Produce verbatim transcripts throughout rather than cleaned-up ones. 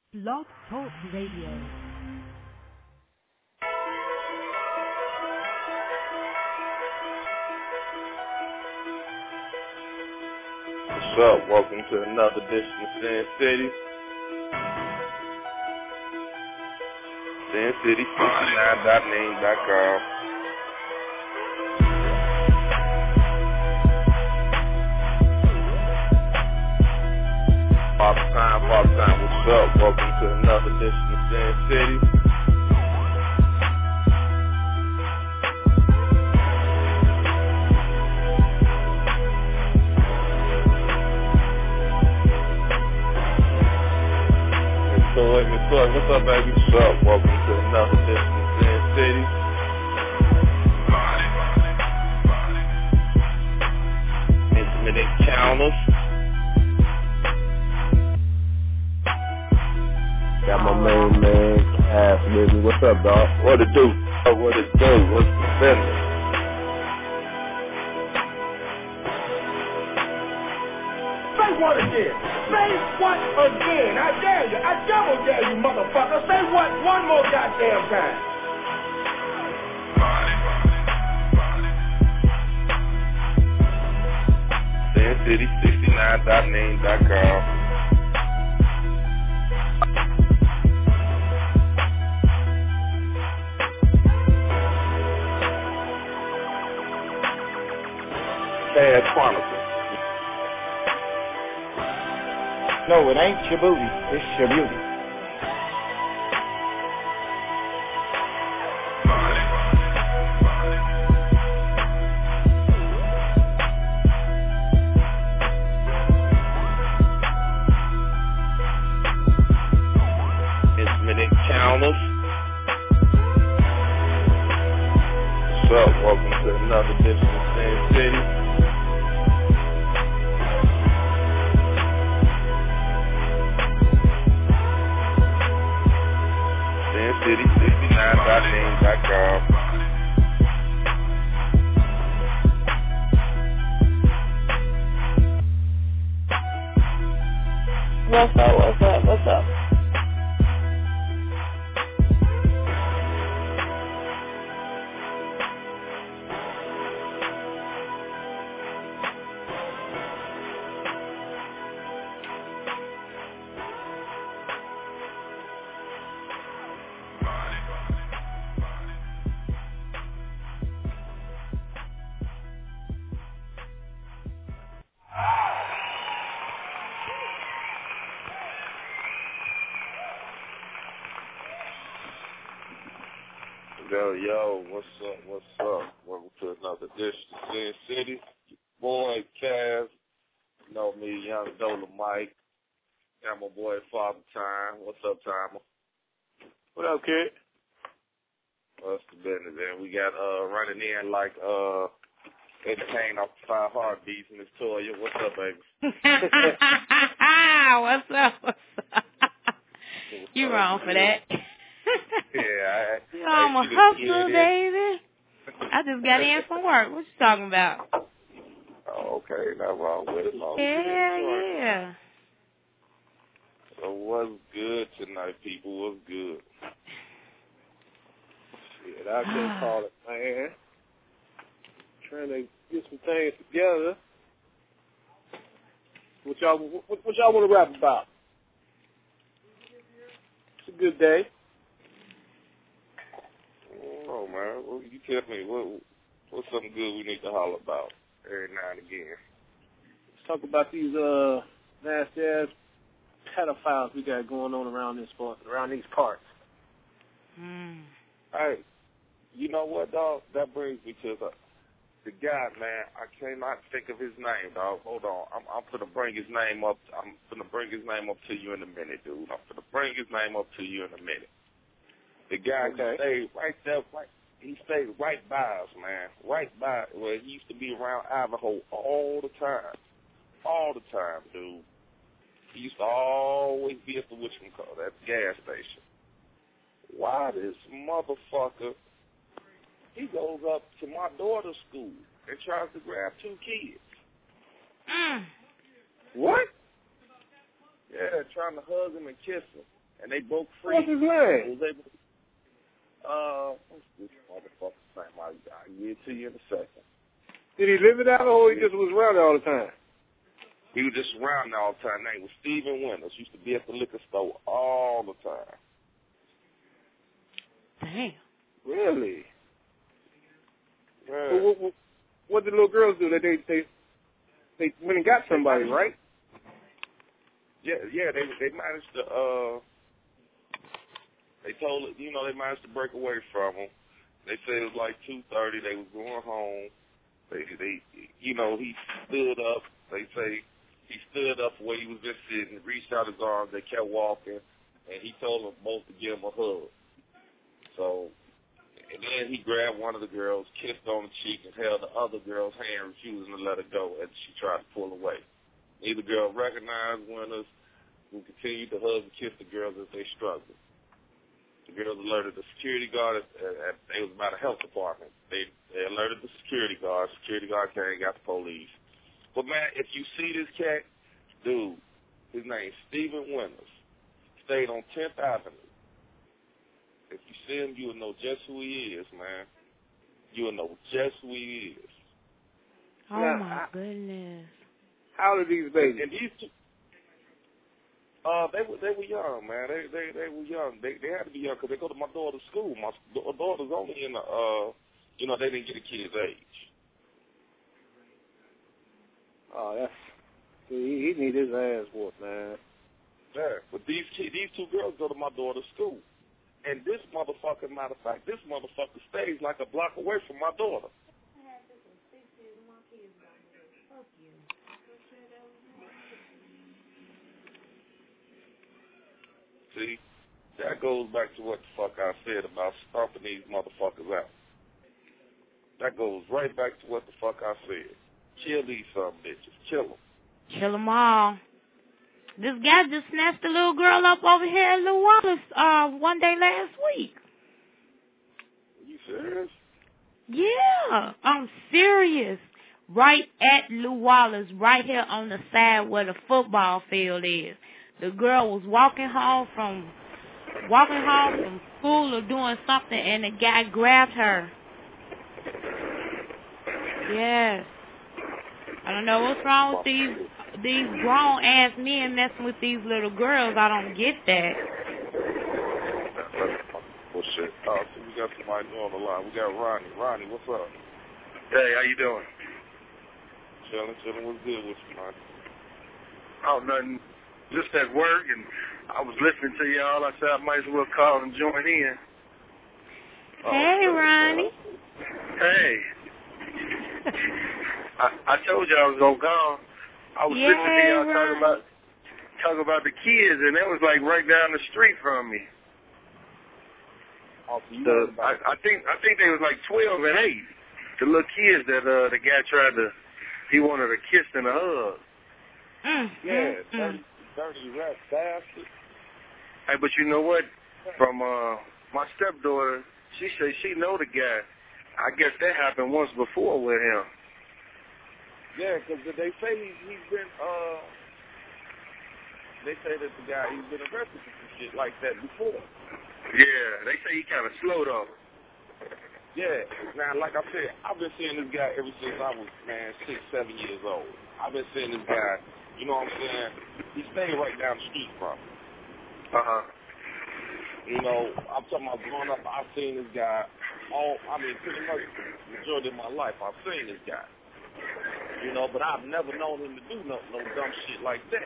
Blog Talk Radio. What's up? Welcome to another edition of Sin City. Sin City sixty-nine dot name dot com. Father Time, Father Time, what's up? Welcome to another edition of Sin City. Toy, Miss Toy, what's up, baby? What's up? Welcome to another edition of Sin City. Intimate encounters. Got my main man, ass with me. What's up, dog? What it do? Oh, what it do? What's the business? Say what again? Say what again? I dare you. I double dare you, motherfucker. Say what one more goddamn time. Sin City sixty-nine dot name dot com. Bad Chronicles. No, it ain't Djibouti. It's Djibouti. Intimate encounters. What's up? Welcome to another edition of Sin City. Sin City sixty-nine dot name dot com. What's up, what's up, what's up? Yo, yo, what's up, what's up? Welcome to another edition of Sin City. Boy, Kaz, you know me, Young Dolomite. Got my boy Father Time. What's up, Timer? What up, kid? What's the business, man? We got uh running in like uh Entertain off the Five Heartbeats in this Toya. What's up, baby? What's up, what's up? You wrong for that. Yeah, I, You know, I'm a hustler, baby. I just got in from work. What you talking about? Oh, okay, not wrong with it. Long Yeah, yeah. So what's good tonight, people? What's good? Shit, I can't call it, man. Trying to get some things together. What y'all, what, what y'all want to rap about? It's a good day. Oh, man. Well, you tell me, what, what's something good we need to holler about every now and again? Let's talk about these uh nasty ass pedophiles we got going on around this part, around these parts. Mm. Hey, you know what, dog? That brings me to the the guy, man. I cannot think of his name, dog. Hold on. I'm I'm gonna bring his name up. I'm gonna bring his name up to you in a minute, dude. I'm gonna bring his name up to you in a minute. The guy Okay. who stayed right there, right, he stayed right by us, man. Right by where he used to be around Ivanhoe all the time. All the time, dude. He used to always be at the whatchamacallit, at the gas station. Why this motherfucker, he goes up to my daughter's school and tries to grab two kids. Mm. What? Yeah, trying to hug him and kiss him. and they broke free. What's his name? Was able to, uh, what's this motherfucker's name? I'll, I'll give it to you in a second. Did he live it out, or he just was around all the time? He was just around all the time. His name was Stephen Winters. Used to be at the liquor store all the time. Damn. Really? Yeah. So what, what, what did the little girls do? They they they, they went and got somebody, right? Yeah, yeah. They they managed to. Uh, they told it, you know, they managed to break away from him. They said it was like two thirty. They was going home. They they, you know, he stood up. They say he stood up where he was just sitting, reached out his arms. They kept walking, and he told them both to give him a hug. So, and then he grabbed one of the girls, kissed on the cheek, and held the other girl's hand, refusing to let her go as she tried to pull away. Neither girl recognized Winters, who continued to hug and kiss the girls as they struggled. The girls alerted the security guard. At, at, it was about a health department. They, they alerted the security guard. Security guard came and got the police. But, man, if you see this cat, dude, his name's Stephen Winters, stayed on tenth Avenue. If you see him, you'll know just who he is, man. You'll know just who he is. Oh, now, my I, goodness. How old are these babies? And these two, uh, they were they were young, man. They they they were young. They they had to be young because they go to my daughter's school. My daughter's only in the, uh, you know, they didn't get a kid's age. Oh, that's he, he need his ass whooped, man. Yeah, but these kids, these two girls go to my daughter's school. And this motherfucker, matter of fact, this motherfucker stays like a block away from my daughter. See, that goes back to what the fuck I said about stomping these motherfuckers out. That goes right back to what the fuck I said. Kill these some bitches. Kill them. Kill them all. This guy just snatched a little girl up over here at Lew Wallace uh, one day last week. Are you serious? Yeah, I'm serious. Right at Lew Wallace, right here on the side where the football field is. The girl was walking home from walking home from school or doing something, and the guy grabbed her. Yes. I don't know what's wrong with these these grown ass men messing with these little girls. I don't get that. Bullshit. Oh, so we got somebody new on the line. We got Ronnie. Ronnie, what's up? Hey, how you doing? Chilling, chilling. What's good with you, man? Oh, nothing. Just at work, and I was listening to y'all. I said I might as well call and join in. Hey, oh, Ronnie. Hey. I, I told you I was gonna call. I was Yay, listening to y'all Ronnie. talking about talking about the kids, and that was like right down the street from me. Oh, so you The, about I, I think I think they was like twelve and eight. The little kids that uh, the guy tried to, he wanted a kiss and a hug. Mm, yeah, mm, mm. dirty, dirty rat bastard. Hey, but you know what? From uh, my stepdaughter, she said she know the guy. I guess that happened once before with him. Yeah, because they say he, he's been, uh, they say that the guy, he's been arrested for some shit like that before. Yeah, they say he kind of slowed up. Yeah, now, like I said, I've been seeing this guy ever since I was, man, six, seven years old. I've been seeing this guy, you know what I'm saying? He stayed right down the street from me. Uh-huh. You know, I'm talking about growing up, I've seen this guy all, I mean, pretty much the majority of my life, I've seen this guy. You know, but I've never known him to do no, no dumb shit like that.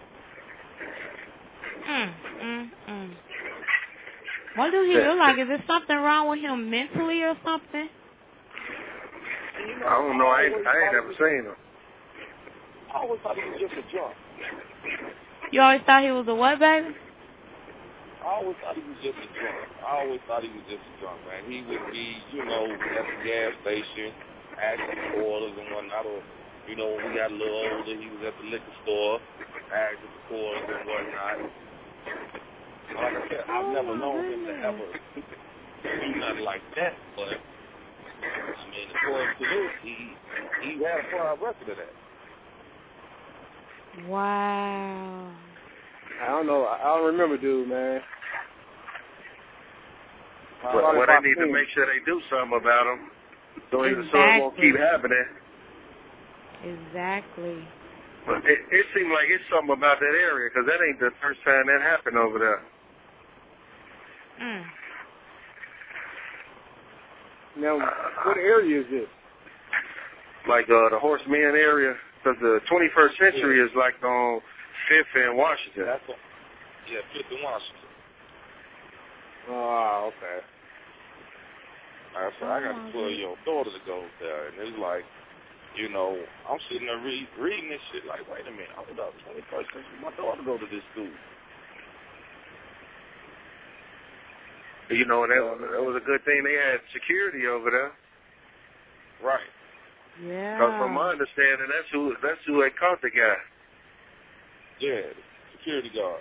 Mm, mm, mm. What do he look like? Is there something wrong with him mentally or something? You know, I don't know. I ain't, I ain't never seen him. I always thought he was just a drunk. You always thought he was a what, baby? I always thought he was just a drunk. I always thought he was just a drunk, man. He would be, you know, at the gas station, asking quarters and whatnot. Or, you know, when we got a little older, he was at the liquor store, asking for quarters and whatnot. Like I said, I've Oh, never my known him to goodness. ever do nothing like that, but, I mean, according to this, he, he had a prior record of that. Wow. I don't know. I don't remember, dude, man. Well, well they need to make sure they do something about them, so, exactly. so it won't keep happening. Exactly. But it, it seems like it's something about that area, because that ain't the first time that happened over there. Mm. Now, what area is this? Like uh, the Horseman area, because the twenty-first century is like on Fifth and Washington. That's a, yeah, Fifth and Washington. Oh, okay. I said, I got a twelve-year-old daughter that goes there, and it's like, you know, I'm sitting there read, reading this shit like, wait a minute, I'm about twenty-first century. My daughter go to this school. You know, that, that was a good thing they had security over there. Right. Yeah. Because from my understanding, that's who that's who they caught the guy. Yeah, security guard.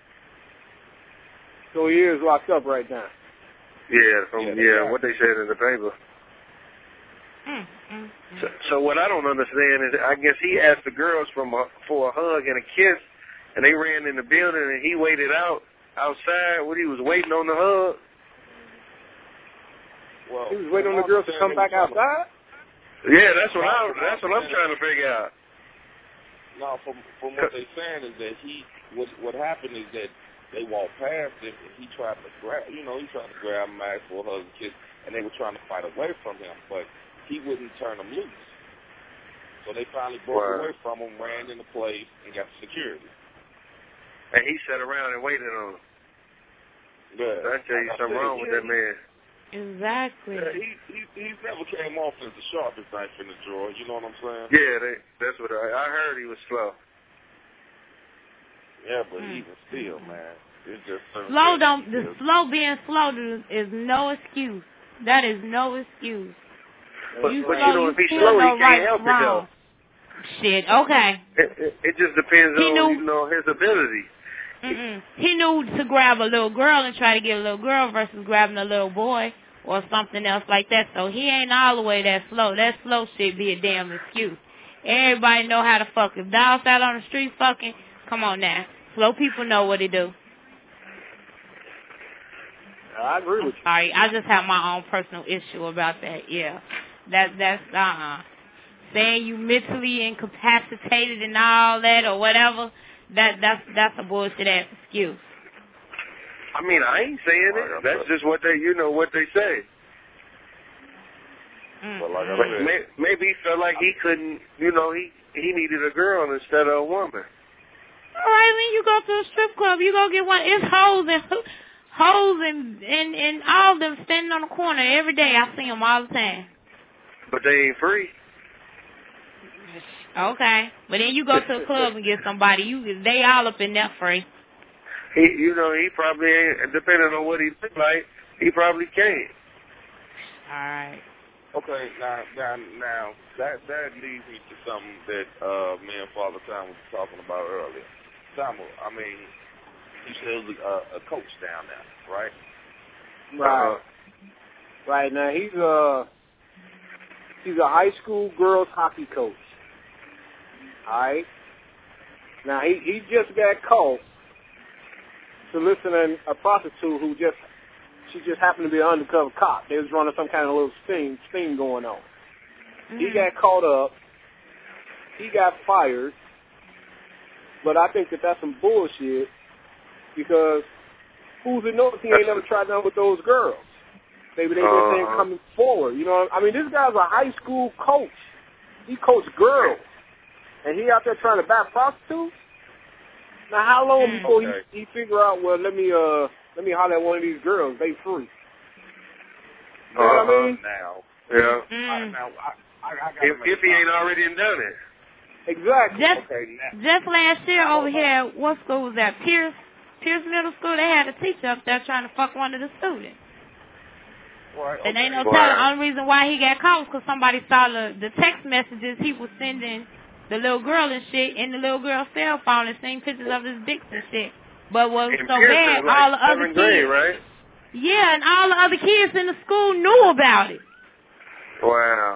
So he is locked up right now. Yeah, from Yeah, yeah, right. what they said in the paper. Mm, mm, mm. So, so what I don't understand is, I guess he asked the girls from a, for a hug and a kiss, and they ran in the building, and he waited out outside when he was waiting on the hug. Well, He was waiting on the girls to come back outside? Yeah, that's what I that's what I'm trying to figure out. No, from from what they're saying is that he what what happened is that they walked past him and he tried to grab you know he tried to grab him, ask for a hug and kiss, and they were trying to fight away from him, but he wouldn't turn them loose. So they finally broke Wow. away from him, ran into place, and got security. And he sat around and waited on him. Yeah, I tell you like something said, wrong with yeah, that man. Exactly. Yeah, he, he he's never came off as the sharpest knife in the drawer. You know what I'm saying? Yeah, they, that's what I, I heard. He was slow. Yeah, but Mm. even still, man, it's just certain Slow things. don't. The It's- slow being slow is, is no excuse. That is no excuse. But, You but slow, you know, you if he's still slow, know he right can't help from it though. wrong. Shit. Okay. It, it, it just depends He on knew- you know his ability. Mm-mm. He knew to grab a little girl and try to get a little girl versus grabbing a little boy or something else like that. So he ain't all the way that slow. That slow shit be a damn excuse. Everybody know how to fuck. If dogs out on the street fucking, come on now. Slow people know what to do. I agree I'm with you. sorry. I just have my own personal issue about that. Yeah. That that's uh-uh. Saying you mentally incapacitated and all that or whatever, that that's that's a bullshit ass excuse. I mean, I ain't saying Like it. I That's said. just what they, you know, what they say. Mm. But like I But said, may, maybe he felt like he couldn't, you know, he he needed a girl instead of a woman. All right, when you go to a strip club, you go get one. It's hoes and hoes and and and all of them standing on the corner every day. I see them all the time. But they ain't free. Okay, but then you go to a club and get somebody. You they all up in there free. He, you know, he probably ain't, depending on what he look like, he probably can't. All right. okay, now now now that that leads me to something that uh, me and Father Tom was talking about earlier. Tom, I mean, you said it was a, a coach down there, right? Right. Uh, Right now, he's a he's a high school girls hockey coach. All right. Now he he just got caught soliciting a prostitute who just she just happened to be an undercover cop. They was running some kind of little sting sting going on. Mm-hmm. He got caught up. He got fired. But I think that that's some bullshit because who's to know if he ain't never tried nothing with those girls? Maybe they just ain't Uh-huh. coming forward. You know, I mean, this guy's a high school coach. He coached girls, and he out there trying to buy prostitutes. Now, how long Mm. before Okay. he he figure out? Well, let me uh let me holler at one of these girls. They free. You know what I Uh-huh. mean? Now, Yeah. I, Mm. now I I, I gotta If make if he a ain't comment. already done it. Exactly. Just Okay, now just last year over here, what school was that? Pierce Pierce Middle School. They had a teacher up there trying to fuck one of the students. right, And okay. ain't no Wow. telling. The only reason why he got caught was because somebody saw the, the text messages he was sending the little girl and shit in the little girl's cell phone and seeing pictures of his dicks and shit. But what was And so Pearson, bad, like all the other seventh grade, kids, right? yeah, and all the other kids in the school knew about it. Wow.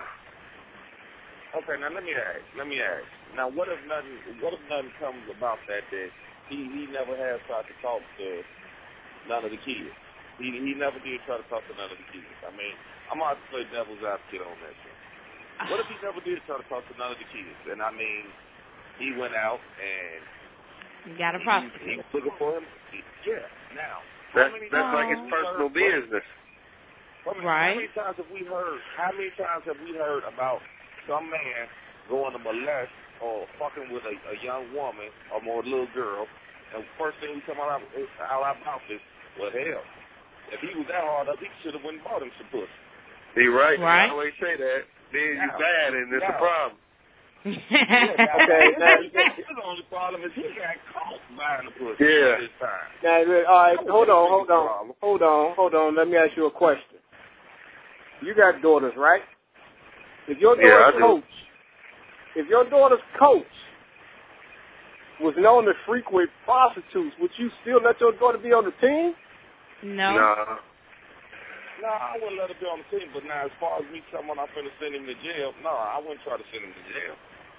Okay, now let me ask. Let me ask. Now, what if nothing? What if nothing comes about that that he he never has tried to talk to none of the kids. He he never did try to talk to none of the kids. I mean, I'm about to play devil's advocate on that shit. What if he never did try to talk to none of the kids? And I mean, he went out and you got a prostitute. He, he was looking for him. He, yeah. Now, That's, how many that's times like his personal business. How many, right. How many times have we heard? How many times have we heard about some man going to molest or fucking with a, a young woman or more little girl? And first thing we come out out our mouth is, well, hell, if he was that hard up, he should have went and bought him some pussy. He right. Right. I always say that. Then you Yeah. bad, and it's Yeah. a problem. Yeah, Okay, now- his only problem is he got caught buying the pussy Yeah. this time. Now, all right, hold on, hold on, hold on, hold on. Let me ask you a question. You got daughters, right? If your Yeah, daughter's I do. coach, if your daughter's coach was known to frequent prostitutes, would you still let your daughter be on the team? No. Nah. No, I wouldn't let him be on the team, but now as far as me someone I'm finna send him to jail, no, I wouldn't try to send him to jail.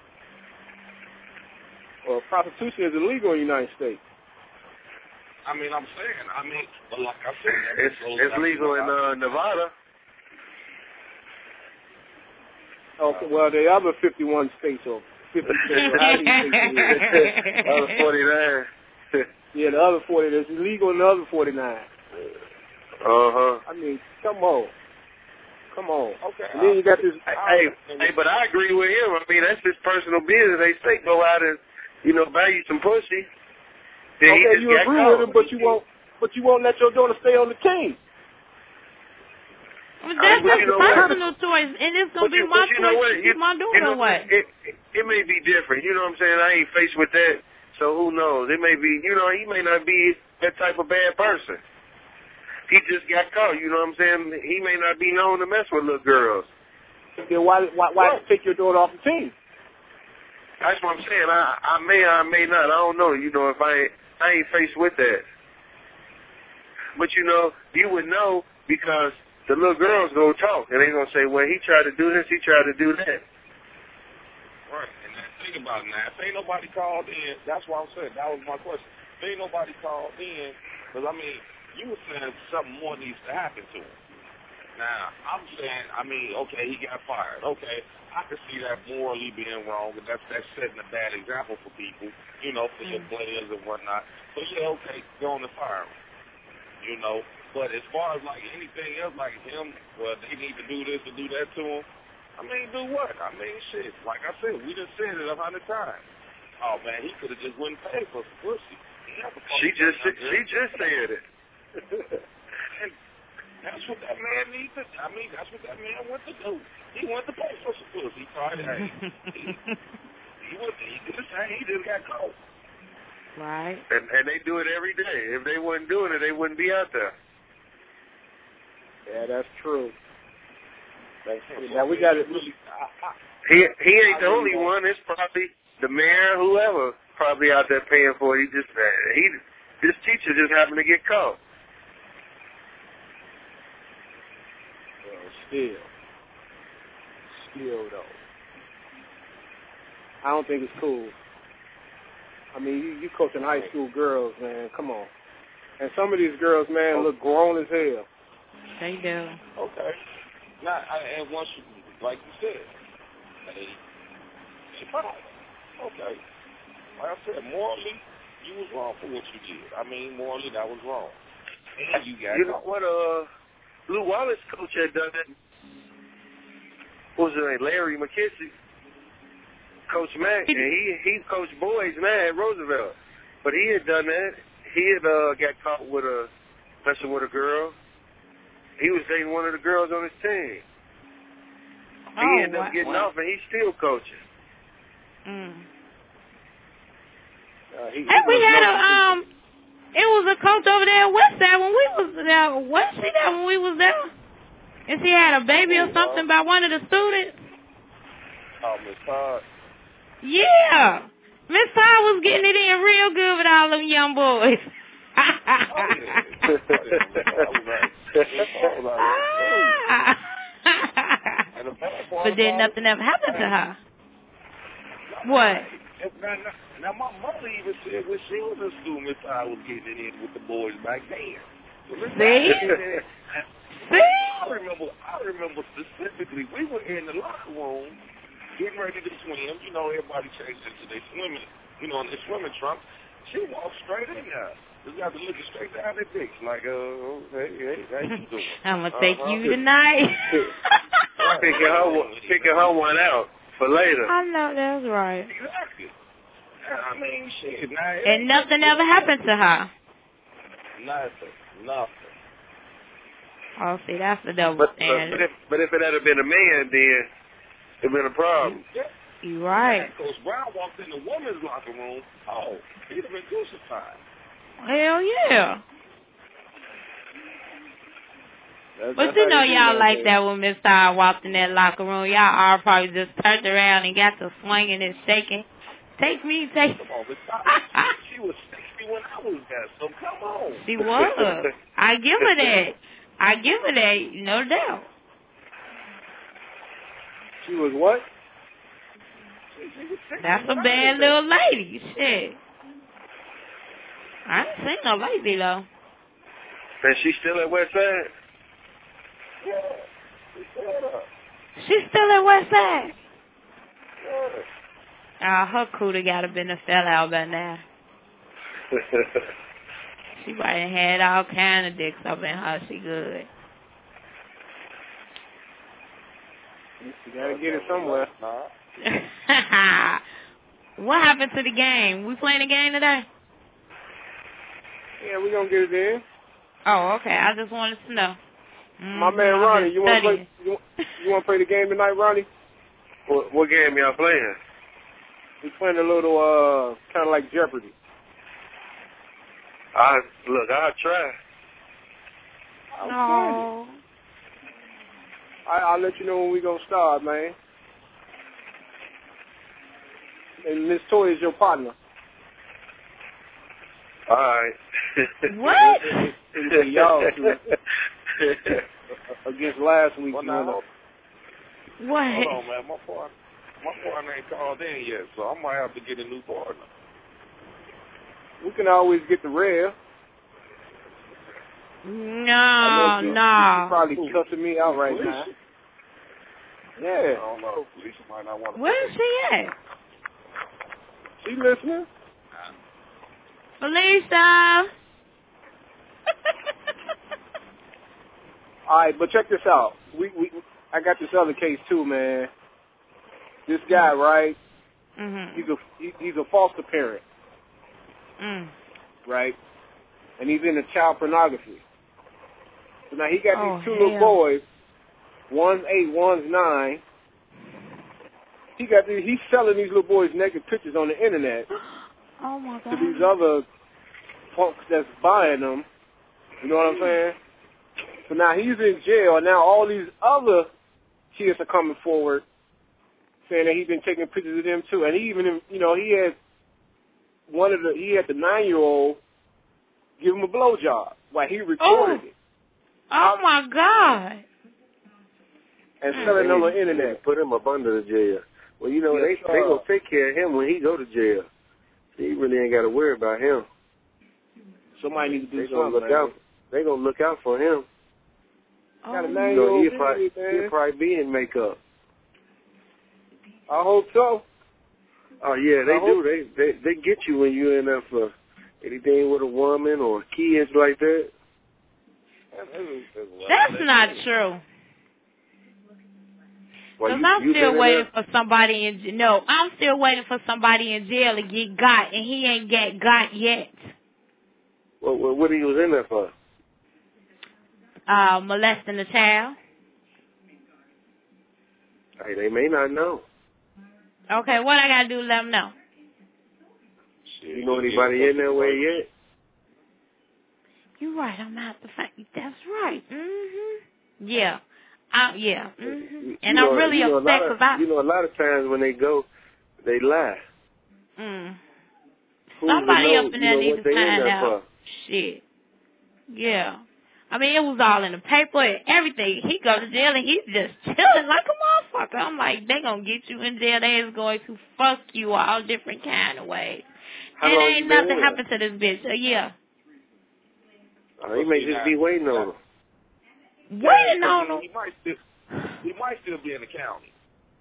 Well, prostitution is illegal in the United States. I mean, I'm saying, I mean, but like I said, that It's goes it's back to legal what in I- uh, Nevada. Okay, well, the other fifty-one states or fifty states, or how many states it is. Other forty-nine. Yeah, the other forty, it's illegal in the other forty-nine. Uh-huh. I mean, come on. Come on. Okay. And then you got this. Hey, hey, but I agree with him. I mean, that's his personal business. They say go out and, you know, buy you some pussy. Then he Okay, just you got agree caught. with him, but you won't. But you won't let your daughter stay on the team. Well, that's But his you know what? personal choice, and it's gonna But be you, my but you know choice what? to You, keep my daughter you know, away. It, it, it may be different. You know what I'm saying? I ain't faced with that, so who knows? It may be, you know, he may not be that type of bad person. He just got caught. You know what I'm saying? He may not be known to mess with little girls. Then why why why take your daughter off the team? That's what I'm saying. I I may or I may not. I don't know. You know, if I ain't, I ain't faced with that. But you know, you would know because the little girls gonna talk and they gonna say, well, he tried to do this, he tried to do that. Right, and then think about it now. If ain't nobody called in, that's what I'm saying. That was my question. If ain't nobody called in, because, I mean, you were saying something more needs to happen to him. Now, I'm saying, I mean, okay, he got fired. Okay, I can see that morally being wrong, and that's, that's setting a bad example for people, you know, for your players and whatnot. So, yeah, okay, go on and fire him, you know. But as far as, like, anything else, like him, well, they need to do this and do that to him, I mean, do what? I mean, shit, like I said, we just said it a hundred times. Oh, man, he could have just went and paid for some pussy. He never fucking She just done she nothing. just said it. And that's what that man needs to, I mean, that's what that man went to do. He went to pay for some pussy. He tried to, hey, he, he, went, he did the same. He just got caught. Right. And and they do it every day. If they wasn't doing it, they wouldn't be out there. Yeah, that's true. That's So, true. Now we got it. Really, I, I, He he ain't I the really only don't. one. It's probably the mayor, whoever, probably out there paying for it. He just uh, he this teacher just happened to get caught. Well, still, still though, I don't think it's cool. I mean, you, you coaching high school girls, man. Come on. And some of these girls, man, look grown as hell. They do. okay. Now, I, and once you, like you said, hey, she fine. Okay. Like I said, morally, you was wrong for what you did. I mean, morally, that was wrong. And you got You know caught. what? Uh, Lou Wallace coach had done that. What was his name? Larry McKissick. Coach Mack, and he he coached boys now at Roosevelt, but he had done that. He had uh, got caught with a messing with a girl. He was dating one of the girls on his team. He Oh, ended up wow. getting wow. off, and he's still coaching. Mm. Uh, he, he Hey, we was had no- a um. It was a coach over there at Westside when we was there. Was she there when we was there? And she had a baby or something by one of the students. Oh, Miss Todd. Yeah, Miss Todd was getting it in real good with all them young boys. Oh, yeah. I was like, I was like, and the bad part But then about nothing it, ever happened to her. What? And now, now, now, my mother even said when she was in school, Miss I was getting it in with the boys back then. So Miss See? See? I remember, I remember specifically, we were in the locker room getting ready to swim. You know, everybody changed into their swimming, you know, in their swimming trunks. She walked straight in there. Just got to look straight down their dicks like, uh, hey, hey, how you doing? I'm going to take uh-huh. you tonight. picking, her, picking her one out for later. I know, that's right. Exactly. I mean, shit. Now, and nothing ever happened to her. Nothing. Nothing. Oh, see, that's the double but, standard. But if, but if it had been a man, then it'd been a problem. Yeah. You right. Coach Brown walked in the women's locker room. Oh, he'd have been crucified. Hell yeah. That's, but that's you know you y'all that, like man. that when Miss Star walked in that locker room. Y'all all probably just turned around and got to swinging and shaking. Take me, take Come on, Miss Star. She was sixty when I was there, so come on. She was. I give her that. I give her that, no doubt. She was what? That's a bad little lady. Shit. I ain't seen no lady, though. And she's still at West Side? Yeah. She's still up. She's still at West Side? Yeah. Oh, her cooter got to been a fell out by now. She probably had all kind of dicks up in her. She good. You gotta get it somewhere. What happened to the game? We playing the game today? Yeah, we gonna get it in. Oh, okay. I just wanted to know. Mm-hmm. My man Ronnie, you wanna play? You, you wanna play the game tonight, Ronnie? What, what game y'all playing? We playing a little, uh, kind of like Jeopardy. I look. I'll try. No. I, I'll let you know when we gonna start, man. And Miss Toy is your partner. All right. What? Y'all two. Against last week. Well, You now, know. What? hold on, man. My partner, my partner ain't called in yet, so I might have to get a new partner. We can always get the Rev. No, you, no. You're probably cussing me out right now. Yeah. I don't know. Felicia might not want to. Where is she at? She listening? Felicia. All right, but check this out. We we I got this other case too, man. This guy, right? Mhm. He's a he, he's a foster parent, Mm. right? And he's into child pornography. So now he got Oh, these two hell. little boys. One's eight, one's nine. He got these, he's selling these little boys naked pictures on the internet Oh my God. to these other folks that's buying them. You know what I'm saying? So now he's in jail, and now all these other kids are coming forward saying that he's been taking pictures of them too. And he even, you know, he had one of the, he had the nine-year-old give him a blowjob while he recorded Oh. it Oh my God. and selling it on the They internet. put him up under the jail. Well, you know, Yes, they they sir. gonna take care of him when he go to jail. So he really ain't got to worry about him. Somebody need to do They gonna something. look man. out. They gonna look out for him. Got a Oh, You know, nine-year-old he'll probably, baby, man. he'll probably be in makeup. I hope so. Oh yeah, they I do. hope- They they they get you when you're in there for anything with a woman or kids like that. that's not true. Well, Because you, I'm you still been in waiting there? for somebody in jail. No, I'm still waiting for somebody in jail to get got, and he ain't get got yet. What, what, what he was in there for? Uh, molesting a child. Hey, they may not know. Okay, what I got to do to let them know? You know anybody in there way yet? You're right, I'm out the find. That's right. Mm-hmm. Yeah. Uh, yeah. Mm-hmm. You And know, I'm really you know, a lot upset of- because I... You know, a lot of times when they go, they lie. Mm. Who's Somebody to know, up in you there know, needs what to they in find there out. for? Shit. Yeah. I mean, it was all in the paper and everything. He go to jail and he's just chilling like a motherfucker. I'm like, they gonna get you in jail. They is going to fuck you all different kind of ways. How and long ain't you been nothing with happened to this bitch. A year. Uh, he may just be waiting on him. Waiting on him. He might still, he might still be in the county.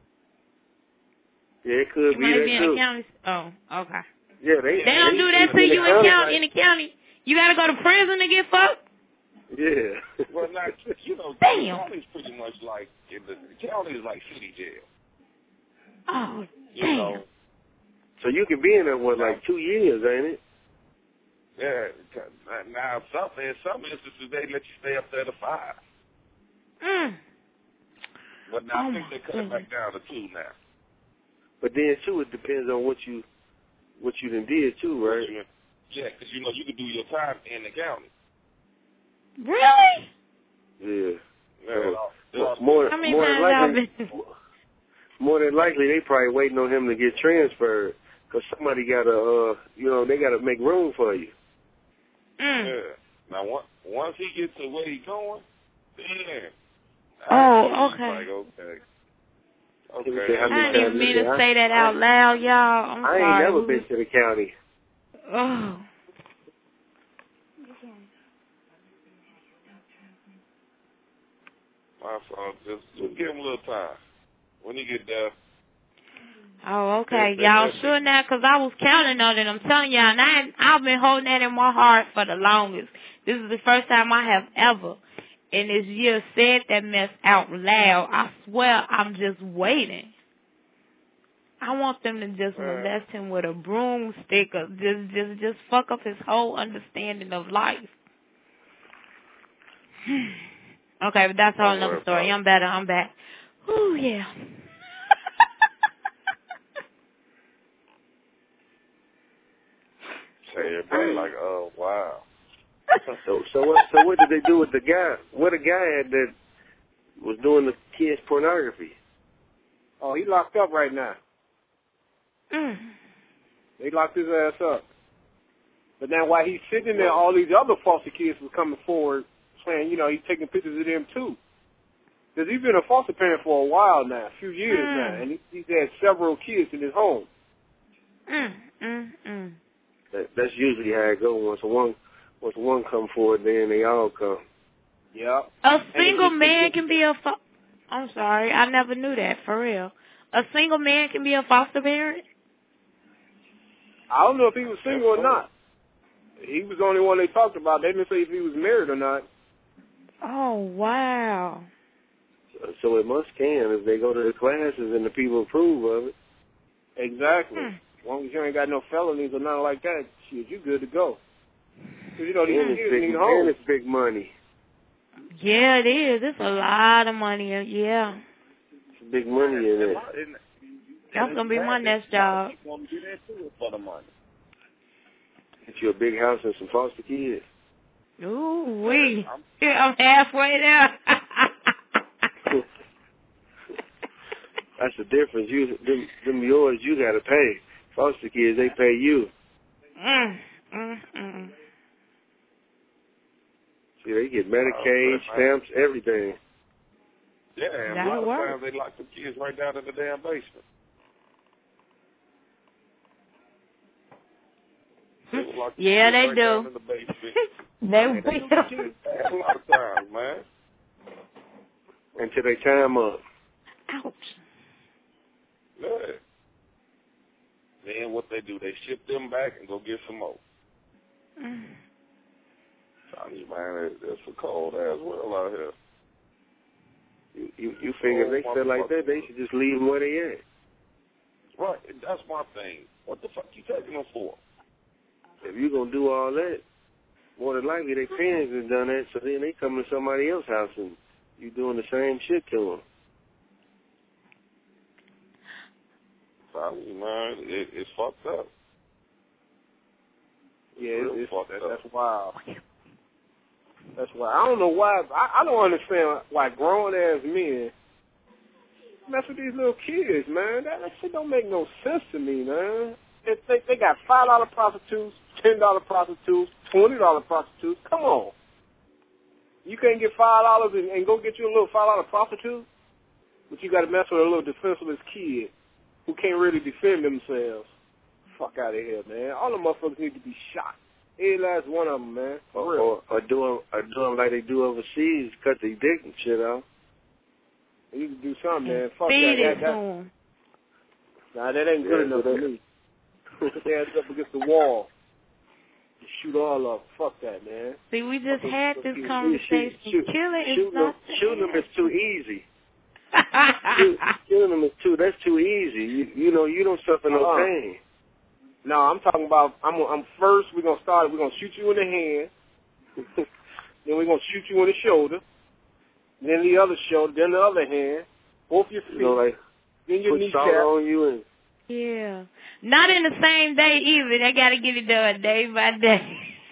Yeah, it could He be might that be in too. the county. Oh, okay. Yeah, they. They don't they, do that to they you in county. In the county, you gotta go to prison to get fucked. Yeah. Well, not you know, Damn. the county's pretty much like in the, the county is like city jail. Oh, You damn. know. So you can be in there what, like two years, ain't it? Yeah. Now, some in some instances they let you stay up there to five. Mm. But now Oh I think my they cut goodness. it back down to two now. But then too, it depends on what you what you done did too, right? Yeah, because you know you can do your time in the county. Really? Yeah. Yeah, Well, more, How many more times than y'all likely, been? more than likely, they probably waiting on him to get transferred because somebody got to, uh, you know, they got to make room for you. Mm. Yeah. Now once once he gets to where he's going, then Oh, okay. like okay, He okay. said, how I many didn't times even mean he to said, say that I- out loud, y'all. I'm I ain't sorry. never We been was- to the county. Oh. My fault. Just, just give him a little time. When he get there. Oh, okay. That- that- Y'all that's sure it. now? Because I was counting on it. I'm telling y'all, and I, I've been holding that in my heart for the longest. This is the first time I have ever in this year said that mess out loud. I swear I'm just waiting. I want them to just Uh, molest him with a broomstick or just, just, just fuck up his whole understanding of life. Okay, but that's a whole Don't another worry story. about it. I'm better. I'm back. Ooh, yeah. Say everybody like, oh wow. So, so what? So what did they do with the guy? What a guy had that was doing the kids pornography? Oh, he locked up right now. Mm. They locked his ass up. But now while he's sitting there, all these other foster kids were coming forward saying, you know, he's taking pictures of them too. Because he's been a foster parent for a while now, a few years Mm. now, and he, he's had several kids in his home. Mm, mm, mm. That, that's usually how it goes. Once one, once one come forward, then they all come. Yep. A single man can be a fo- I'm sorry, I never knew that, for real. A single man can be a foster parent? I don't know if he was single or not. He was the only one they talked about. They didn't say if he was married or not. Oh, wow. So, so it must can if they go to the classes and the people approve of it. Exactly. Hmm. As long as you ain't got no felonies or nothing like that, shit, you good to go. 'Cause you know, these And it's kids big, need and homes. it's big money. Yeah, it is. It's a lot of money. Yeah. It's big money in it. That's going to be my next job. People want to do that too for the money. Get you a big house and some foster kids. Ooh, wee. I'm halfway there. That's the difference. You, them, them yours, you got to pay. Foster kids, they pay you. mm, mm, mm. See, they get Medicaid, Oh, stamps, everything. Yeah, and a That'll lot of work. times they lock the kids right down in the damn basement. They would lock the Yeah, kids they right do. down in the basement. They Man, they do the kids bad a lot of times, man. Until they time up. Ouch. Yeah. Then what they do, they ship them back and go get some more. Mm. Tell you, man, it, it's a cold ass world out here. You, you, you figure if they feel like that, they should just leave them where they at. Right, and that's my thing. What the fuck you taking them for? If you're going to do all that, more than likely their parents have done that, so then they come to somebody else's house and you doing the same shit to them. Tell you, man, it, it's fucked up. Yeah, Real it's, fucked it's, up. that's wild. That's why I don't know why. I, I don't understand why grown ass men mess with these little kids, man. That, that shit don't make no sense to me, man. They they, they got five dollar prostitutes, ten dollar prostitutes, twenty dollar prostitutes. Come on, you can't get five dollars and, and go get you a little five dollar prostitute, but you got to mess with a little defenseless kid who can't really defend themselves. Fuck out of here, man. All the motherfuckers need to be shot. Every last one of them, man. For or, real. Or, or do them, or do them like they do overseas, cut their dick and shit out. You can do something, man. Fuck Feed that. it that, to that them. Nah, that ain't good Yeah, enough but for me. Put their ass up against the wall. Shoot all of them. Fuck that, man. See, we just had this Shoot, conversation. shoot, Killing is shooting not them, shooting them is too easy. Shoot, shooting them is too. That's too easy. You, you know, you don't suffer no Uh-uh. pain. No, I'm talking about, I'm, I'm first, we're going to start, we're going to shoot you in the hand. Then we're going to shoot you in the shoulder. Then the other shoulder. Then the other hand. Both your feet. You know, like, then your put kneecap. salt on you and Yeah. Not in the same day either. They got to get it done day by day.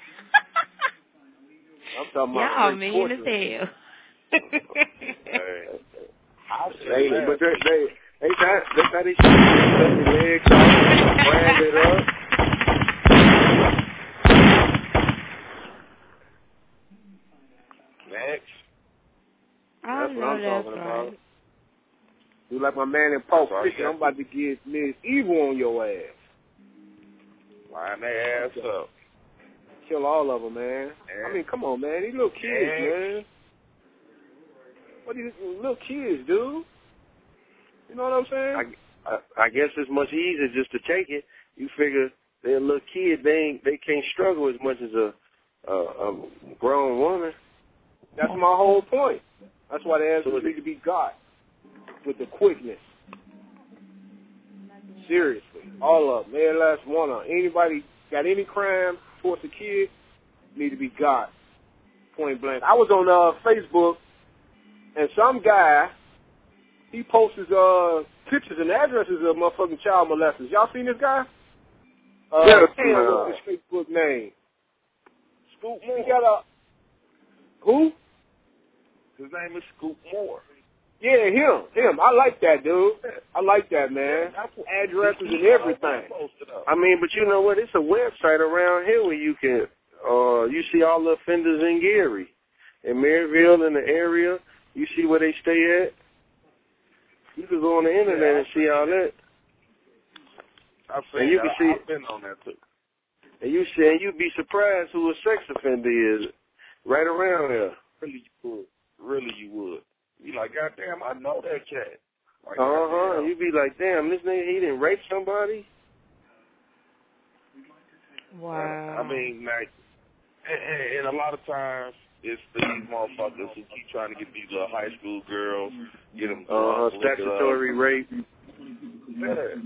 I'm talking about Y'all straight mean as torture. hell. Hey, I'll say They, that. but they, they, they got, they got these shit, cut their legs off, brand it up. Next. I That's what know I'm that's talking right. about. You like my man in Pulp Sorry, Fiction, yeah. I'm about to get Miss Evil on your ass. Line their ass up. Kill all of them, man. Yeah. I mean, come on, man. These little kids, Yeah. man. What these little kids, dude? You know what I'm saying? I, I, I guess it's much easier just to take it. You figure they're a little kid, they ain't, they can't struggle as much as a, a, a grown woman. That's my whole point. That's why the answers need to be got with the quickness. Seriously, all of them. Every last one of them. Anybody got any crime towards a kid need to be got. Point blank. I was on uh, Facebook, and some guy, he posts his, uh, pictures and addresses of motherfucking child molesters. Y'all seen this guy? Uh, Yeah, damn, uh, what's his Facebook name? Scoop He Moore. got a who? His name is Scoop Moore. Yeah, him, him. I like that, dude. I like that, man. That's what- Addresses and He- he- everything. posted up. I mean, but you know what? It's a website around here where you can, uh, you see all the offenders in Gary, in Maryville, in the area. You see where they stay at. You can go on the internet Yeah, and see all that. I've seen And you that. can see- I've been on that too. And you see, and you'd be surprised who a sex offender is right around here. Really, you would. Really, you would. You like, goddamn, I know that cat. Like, Uh huh. goddamn. You'd be like, damn, this nigga, he didn't rape somebody. Wow. I mean, like, and, and, and a lot of times it's these motherfuckers who keep trying to get these little high school girls, get them Uh, drunk, lick it up. statutory rape. Yeah.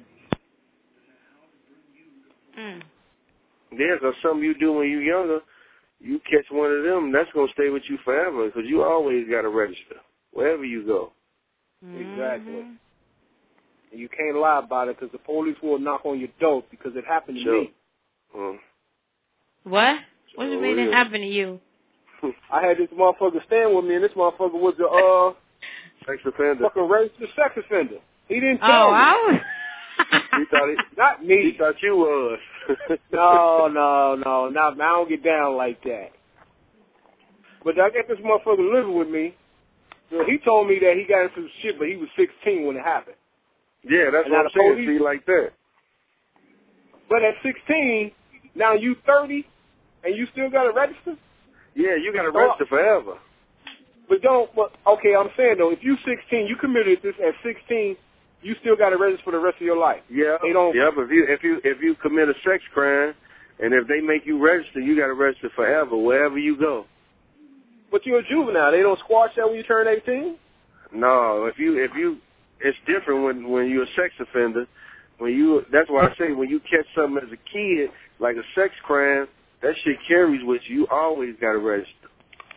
Mm. Yeah, because something you do when you're younger, you catch one of them, that's going to stay with you forever because you always got to register wherever you go. Exactly. Mhm. And you can't lie about it because the police will knock on your door because it happened to Sure. me. Mm. What? What do you Oh, mean it yeah. happened to you? I had this motherfucker stand with me, and this motherfucker was a uh, Sex offender. fucking registered sex offender. He didn't Oh, tell me. I was. He thought he, Not he me. thought you was. No, no, no. Not, I don't get down like that. But I got this motherfucker living with me. So he told me that he got into some shit, but he was sixteen when it happened. Yeah, that's And what now I'm the saying. police- See, like that. But at sixteen, now you thirty, and you still got to register? Yeah, you got to Oh. register forever. But don't, but, okay, I'm saying, though, if you sixteen, you committed this at sixteen, you still got to register for the rest of your life. Yeah, They don't- yeah. But if you if you if you commit a sex crime, and if they make you register, you got to register forever wherever you go. But you're a juvenile. They don't squash that when you turn eighteen? No, if you if you, it's different when when you're a sex offender. When you, that's why I say when you catch something as a kid, like a sex crime, that shit carries with you. You always got to register.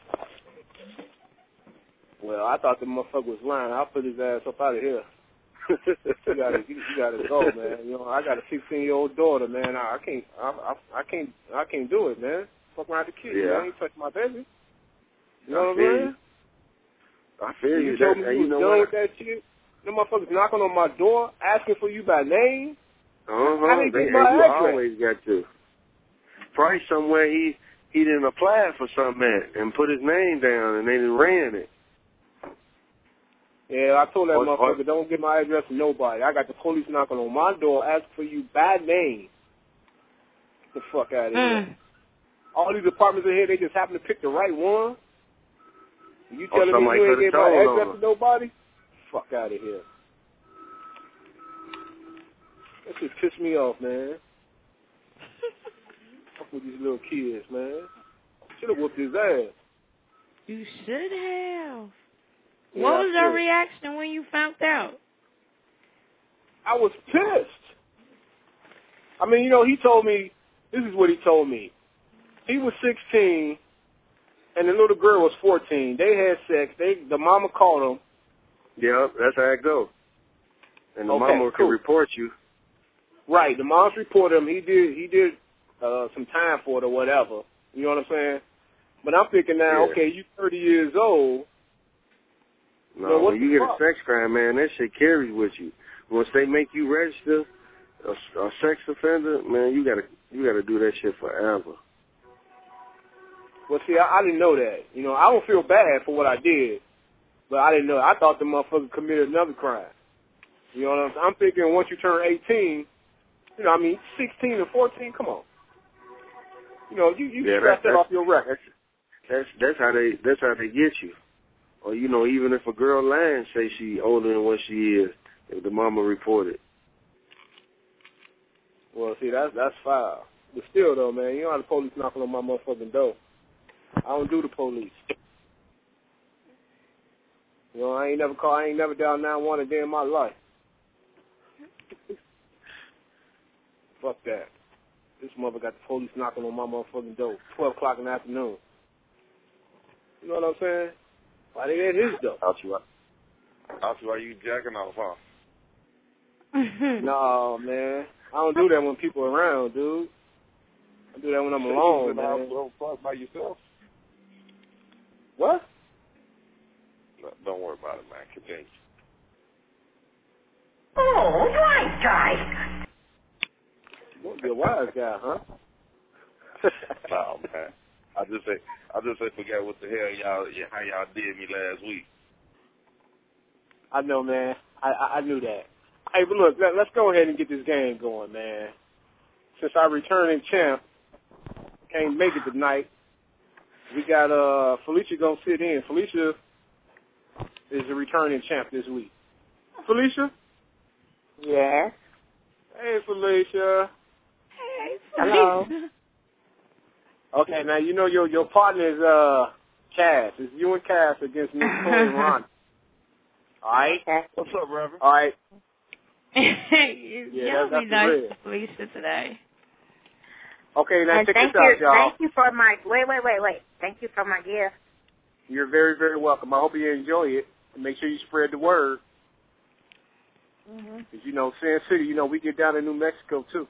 Well, I thought the motherfucker was lying. I'll put his ass up out of here. You gotta, you, you gotta go, man. You know, I got a sixteen-year-old daughter, man. I, I can't, I, I, I can't, I can't do it, man. Fuck around the kid, Yeah. man. He touched my baby. You I know what feel I'm you. saying? I feel You you. told That, me and you you was know done what? with that shit. Them motherfuckers knocking on my door, asking for you by name. Uh How huh. they They, get my and you address? always got to. Probably somewhere he he didn't apply for something and put his name down, and they didn't ran it. Yeah, I told that Or- motherfucker, or- don't give my address to nobody. I got the police knocking on my door asking for you by name. Get the fuck out of Mm. here. All these apartments in here, they just happen to pick the right one. You Or telling me somebody you ain't could've gave my told on address her. to nobody? Fuck out of here. That shit pissed me off, man. Fuck with these little kids, man. Should have whooped his ass. You should have. Yeah, What I was your should. reaction when you found out? I was pissed. I mean, you know, he told me, this is what he told me. He was sixteen, and the little girl was fourteen. They had sex. They The mama called him. Yeah, that's how it goes. And the Okay, mama can cool. report you. Right, the mom's reported him. He did he did uh, some time for it or whatever. You know what I'm saying? But I'm thinking now, Yeah. okay, you thirty years old. No, Well, what when the you get fuck? a sex crime, man, that shit carries with you. Once they make you register a, a sex offender, man, you gotta you gotta do that shit forever. Well, see, I, I didn't know that. You know, I don't feel bad for what I did, but I didn't know. I thought the motherfucker committed another crime. You know what I'm saying? I'm thinking once you turn eighteen, you know, I mean, sixteen and fourteen, come on. You know, you, you Yeah, scratch that- that off your record. That's that's how they that's how they get you. Or you know, even if a girl lying, say she older than what she is, if the mama reported. Well, see, that's that's foul. But still, though, man, you know how the police knocking on my motherfucking door. I don't do the police. You know, I ain't never call, I ain't never dialed nine one a day in my life. Fuck that. This mother got the police knocking on my motherfucking door, twelve o'clock in the afternoon. You know what I'm saying? Why they at his door? Out you, out you, are you jacking off, huh? No, man. I don't do that when people are around, dude. I do that when I'm You alone, in the house man. don't fuck by yourself? What? No, don't worry about it, man. Continue. Oh, right, guys. You want to be a wise guy, huh? No, man. I just say, I just say, forget what the hell y'all, how y'all did me last week. I know, man. I, I, I knew that. Hey, but look, let, let's go ahead and get this game going, man. Since our returning champ can't make it tonight, we got uh Felicia gonna sit in. Felicia is the returning champ this week. Felicia? Yes. Hey, Felicia. Hey, Hello. Okay, now you know your your partner is uh Cass. It's you and Cass against Miss Chloe and Ron. All right. Okay. What's up, Reverend? All right. you Yeah, y'all that's be the nice red. to Felicia today. Okay, now And check thank this you, out, y'all. thank you for my wait, wait, wait, wait. Thank you for my gift. You're very, very welcome. I hope you enjoy it. And make sure you spread the word. Mm-hmm. Because, you know, Sand City, you know, we get down to New Mexico, too.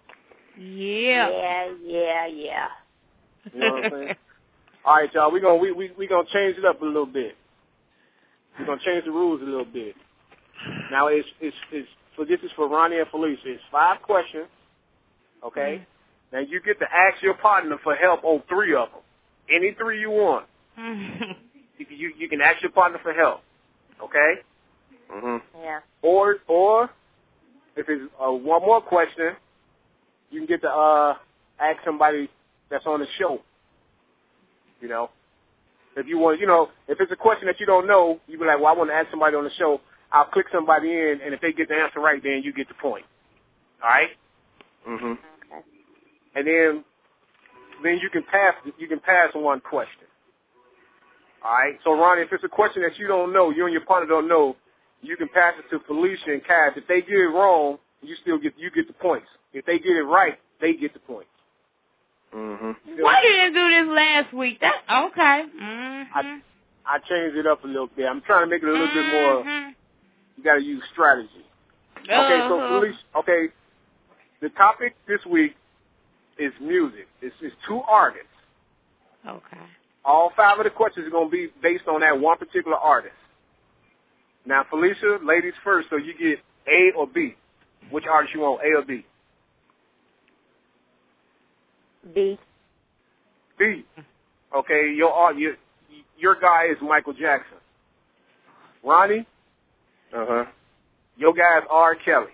Yeah. Yeah, yeah, yeah. You know what I'm saying? All right, y'all. We're going we, we, we gonna change it up a little bit. We're going to change the rules a little bit. Now, it's, it's, it's, so this is for Ronnie and Felicia. It's five questions, okay? Mm-hmm. Now, you get to ask your partner for help on three of them. Any three you want. you, you, you can ask your partner for help, okay? Mm-hmm. Yeah. Or, or if it's uh, one more question, you can get to uh, ask somebody that's on the show. You know, if you want, you know, if it's a question that you don't know, you be like, well, I want to ask somebody on the show. I'll click somebody in, and if they get the answer right, then you get the point. All right? Mm-hmm. Okay. And then, then you can pass. You can pass one question. All right. So, Ronnie, if it's a question that you don't know, you and your partner don't know, you can pass it to Felicia and Cass. If they get it wrong, you still get you get the points. If they get it right, they get the points. Mm-hmm. Why you didn't do this last week? That's okay. Mm-hmm. I I changed it up a little bit. I'm trying to make it a little mm-hmm. bit more. You got to use strategy. Uh-huh. Okay, so Felicia. Okay, the topic this week is music. It's, it's two artists. Okay. All five of the questions are going to be based on that one particular artist. Now, Felicia, ladies first, so you get A or B. Which artist you want, A or B? B. B. Okay, your uh, your your guy is Michael Jackson. Ronnie. Uh huh. Your guy is R. Kelly.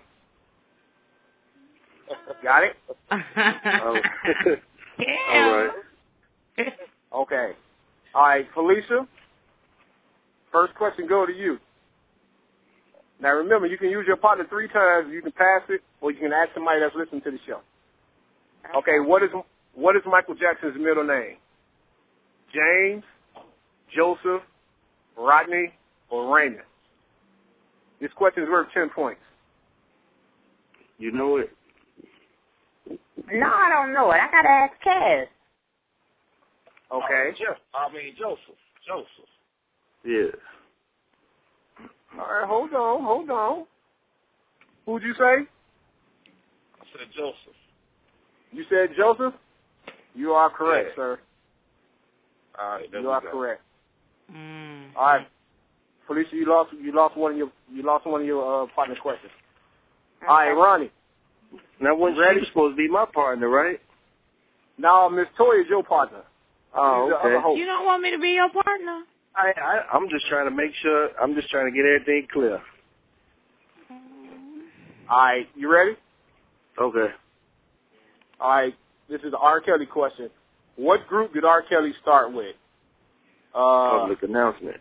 Got it? Oh. Yeah. All right. Okay. All right, Felicia. First question go to you. Now remember, you can use your partner three times. You can pass it, or you can ask somebody that's listening to the show. Okay, what is what is Michael Jackson's middle name? James, Joseph, Rodney, or Raymond? This question is worth ten points. You know it? No, I don't know it. I gotta ask Kaz. Okay. Uh, Jeff, I mean Joseph. Joseph. Yeah. All right, hold on, hold on. Who'd you say? I said Joseph. You said Joseph? You are correct, Yeah. sir. All right, there You we are go. correct. Mm. All right, Felicia, you lost. You lost one of your. You lost one of your uh, partner questions. Okay. All right, Ronnie. Now, when Ready? she's supposed to be my partner, right? Now, Miss Toya is your partner. Oh, She's the other okay. host. You don't want me to be your partner? I, I, I'm just trying to make sure. I'm just trying to get everything clear. All right, you ready? Okay. All right, this is the R. Kelly question. What group did R. Kelly start with? Uh, Public announcement.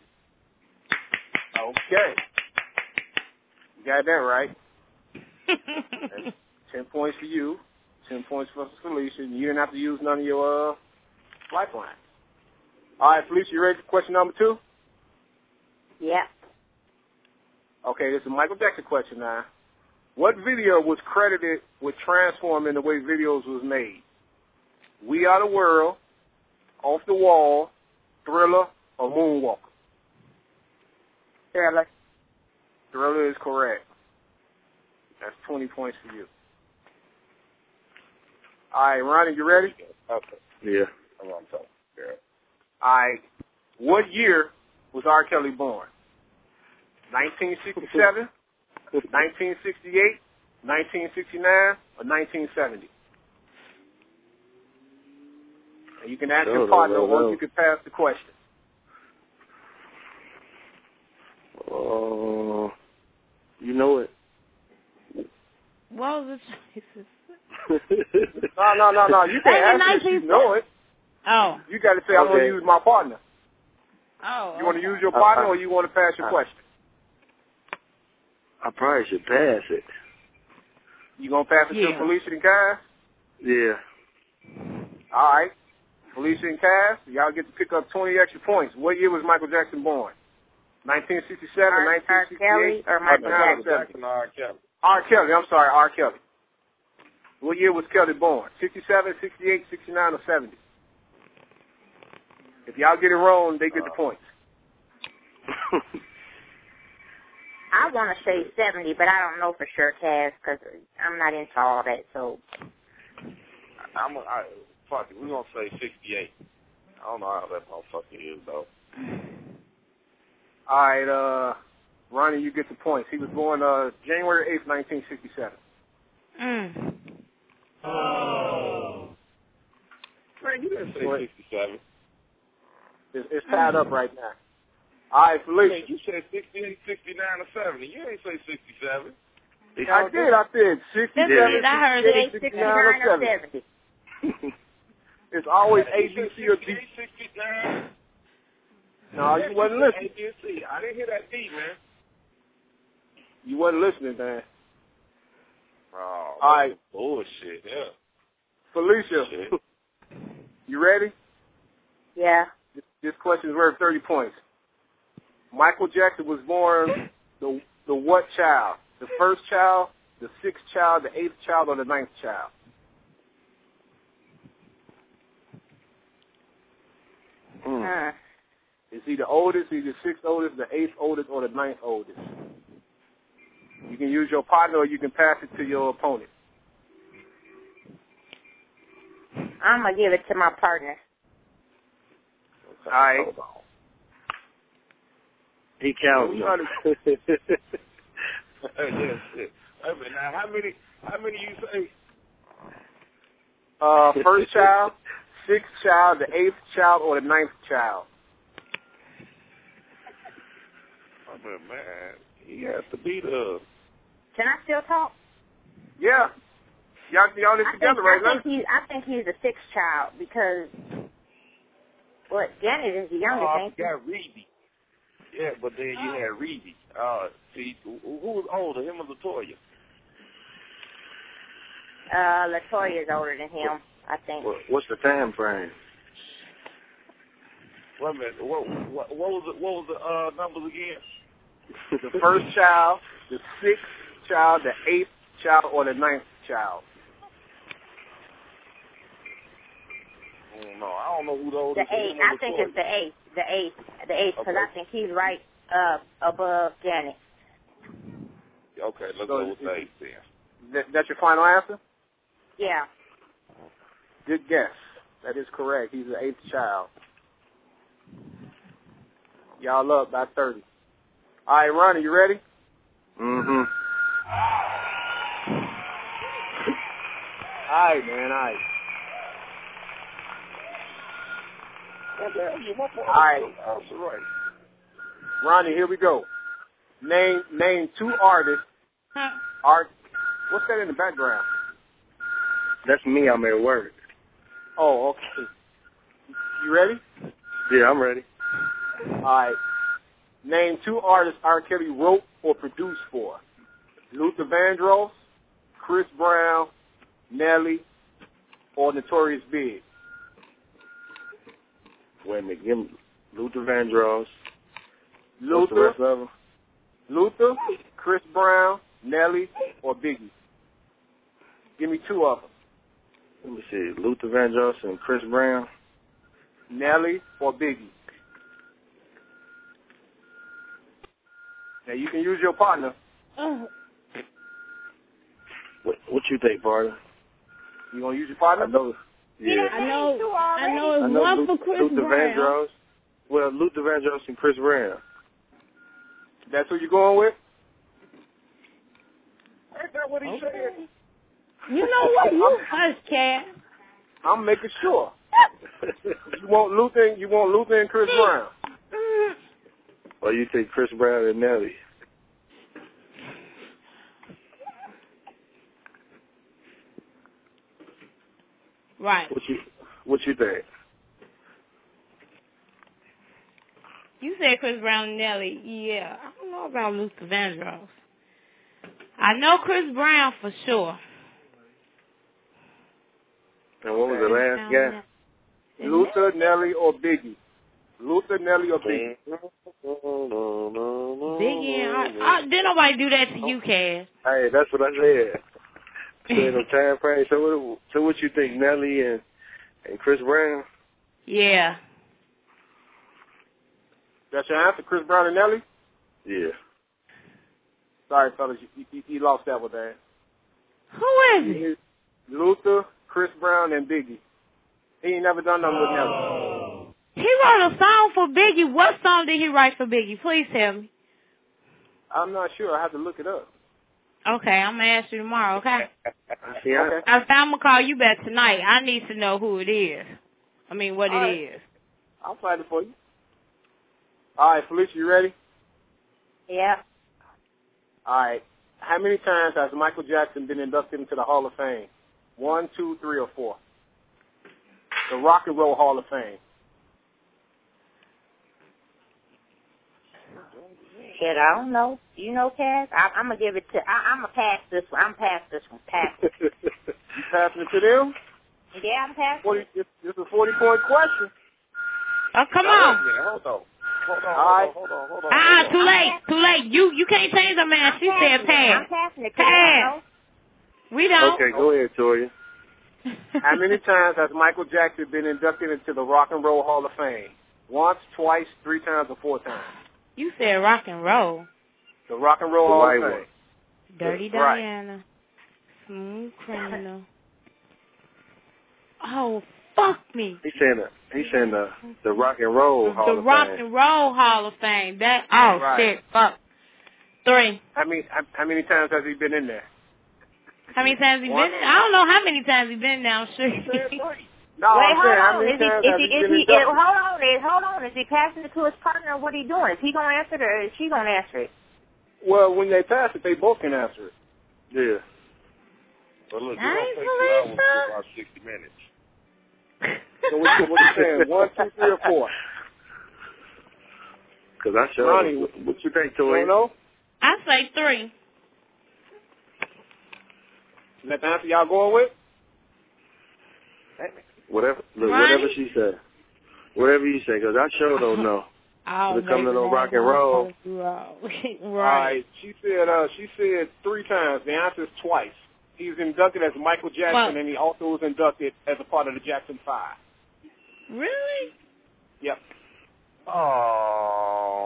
Okay. You got that right. That's ten points for you. Ten points for Felicia. You didn't have to use none of your uh, lifeline. All right, Felicia, you ready for question number two? Yep. Okay, this is a Michael Jackson question now. What video was credited with transforming the way videos was made? We Are the World, Off the Wall, Thriller, or Moonwalker? Thriller. Thriller is correct. That's twenty points for you. All right, Ronnie, you ready? Okay. Yeah. I'm on top. Yeah. All right. What year was R. Kelly born? nineteen sixty-seven, nineteen sixty-eight, nineteen sixty-nine, or nineteen seventy? And you can ask No, your no, partner, no, or no. you can pass the question. Oh, you know it. What was the choices? No, no, no, no. You Hey, can't ask if you nineteen know it. Oh. You got to say, I'm going Okay. to use my partner. Oh. You want to okay. use your Uh, partner, uh, or you want to pass your uh, question? I probably should pass it. You going to pass it Yeah. to Felicia and Cass? Yeah. All right. Felicia and Cass, y'all get to pick up twenty extra points. What year was Michael Jackson born? nineteen sixty-seven, R. nineteen R. sixty-eight, Kelly or Michael nineteen Jackson? seventy? Jackson or R. Kelly? R. Kelly. I'm sorry, R. Kelly. What year was Kelly born? sixty-seven, sixty-eight, sixty-nine, or seventy? If y'all get it wrong, they get the points. I want to say seventy, but I don't know for sure, Kaz, because I'm not into all that. So I'm a, I, fuck it. We're going to say sixty-eight. I don't know how that motherfucker is, though. All right, uh, Ronnie, you get the points. He was born uh, January eighth, nineteen sixty-seven. Mm. Oh. Man, you didn't say What? sixty-seven. It's, it's tied up right now. All right, Felicia. Man, you said sixty-eight, sixty-nine, or seventy. You ain't say sixty-seven. I did, I did. sixty-seven, Yeah. I heard sixty-eight, sixty-eight, sixty-nine, or sixty-nine, or seventy. seventy. It's always A, You B, said C, or D. sixty-eight, sixty-nine. No, Yeah, you wasn't said listening. A, B, and C. I didn't hear that D, man. You wasn't listening, man. Oh, All right. bullshit, yeah. Felicia, Shit. you ready? Yeah. This, this question is worth thirty points. Michael Jackson was born the the what child? The first child, the sixth child, the eighth child, or the ninth child? Mm. Is he the oldest, he the sixth oldest, the eighth oldest, or the ninth oldest? You can use your partner, or you can pass it to your opponent. I'm going to give it to my partner. All right. He counts. We under- yeah, shit. Wait a minute, now, how many, how many you say? Uh, first child, sixth child, the eighth child, or the ninth child? I mean, man, he has to be the. Can I still talk? Yeah. Y'all, y'all live I together, think, right I now? think he, I think he's the sixth child because what? Janet is the youngest, Oh, I ain't she? forgot Reedy. Yeah, but then you had Reedy. Uh, see, who who was older, him or Latoya? Uh, Latoya is older than him, I think. What, what's the time frame? Wait a minute. What what, what was the, what was the uh, numbers again? The first child, the sixth child, the eighth child, or the ninth child? I don't know. I don't know who the The oldest is. eighth. him or I think Latoya. it's the eighth. The eighth. The eighth, because Okay. I think he's right uh, above Janet. Okay, let's So go with it- the eighth then. That, that's your final answer? Yeah. Good guess. That is correct. He's the eighth child. Y'all up by thirty. All right, Ronnie, you ready? Mm-hmm. All right, man. All right. What the hell you want for? All right. That's right. Ronnie, here we go. Name name two artists. Huh? Art. What's that in the background? That's me. I'm at work. Oh, okay. You ready? Yeah, I'm ready. All right. Name two artists R. Kelly wrote or produced for. Luther Vandross, Chris Brown, Nelly, or Notorious Big. Wait a minute. Give me Luther Vandross. What's the Luther, rest of them? Luther, Chris Brown, Nelly, or Biggie. Give me two of them. Let me see. Luther Vandross and Chris Brown. Nelly or Biggie. Now you can use your partner. Oh. What, what you think, partner? You gonna use your partner? I know. Yeah. I know. I know it's I know one Lu- for Chris Luther Brown. Vandross. Well, Luther Vandross and Chris Brown. That's who you going with? Ain't that what he Okay. said? You know what? You hush, Cat. I'm making sure. You want Luther? You want Luther and Chris Brown? Or you think Chris Brown and Nelly? Right. What you What you think? You said Chris Brown and Nelly. Yeah. I don't know about Luther Vandross. I know Chris Brown for sure. And what was the last guy? Luther, Nelly, or Biggie? Luther, Nelly, or Biggie? Biggie and I, I, didn't nobody do that to you, Cass. Hey, that's what I said. Said no time frame. So what? So what you think, Nelly and and Chris Brown? Yeah. That's your answer, Chris Brown and Nelly? Yeah. Sorry, fellas, you, you, you lost that one, man. Who is it? Luther, Chris Brown, and Biggie. He ain't never done nothing with Nelly. He wrote a song for Biggie. What song did he write for Biggie? Please tell me. I'm not sure. I have to look it up. Okay, I'm going to ask you tomorrow, okay? Yeah. Okay. I, I'm going to call you back tonight. I need to know who it is. I mean, what All it right. is. I'll find it for you. All right, Felicia, you ready? Yeah. All right. How many times has Michael Jackson been inducted into the Hall of Fame? One, two, three, or four? The Rock and Roll Hall of Fame. Shit, I don't know. You know, Cass? I, I'm going to give it to, I, I'm going to pass this one. I'm past this one. Pass it. You passing it to them? Yeah, I'm passing forty, it. this, this is a forty-point question. Oh, come Now, on. wait a minute. Hold on. Hold on. All right. Hold on. Hold on. Ah, Hold on. too late. Too late. You you can't change the man. She said I'm pass. passing it. 'cause I don't know. Pass. We don't. Okay, go ahead, Toya. How many times has Michael Jackson been inducted into the Rock and Roll Hall of Fame? Once, twice, three times, or four times? You said rock and roll. The Rock and Roll The Hall white of Fame. one. Dirty Right. Diana. Smooth criminal. Oh, fuck me. He's saying the He's saying the the Rock and Roll Hall The of Rock Fame. and Roll Hall of Fame. That oh Right. shit. Fuck. Three. How many, how, how many times has he been in there? How many times he One. been in? I don't know how many times he been there. I'm sure. He said three. No, Wait, I'm saying, how hold on. many Is he, times is have he, he is been he, inducted? hold on, is, hold on. Is he passing it to his partner or what he doing? Is he going to answer it or is she going to answer it? Well, when they pass it, they both can answer it. Yeah. But look, it Nice, don't take two hours Felicia. for about sixty minutes. So what you, what you saying? One, two, three, or four? Because I showed Ronnie, him. what, What you think, you Toy? don't know? I say three. Is that the answer y'all going with? Whatever, look, Ronnie? whatever she said. Whatever you say, because I sure don't know. Oh, When it comes to no baby, rock and roll. right. All right. She said. Uh, she said three times. The answer is twice. He was inducted as Michael Jackson, Well, and he also was inducted as a part of the Jackson Five. Really? Yep. Oh.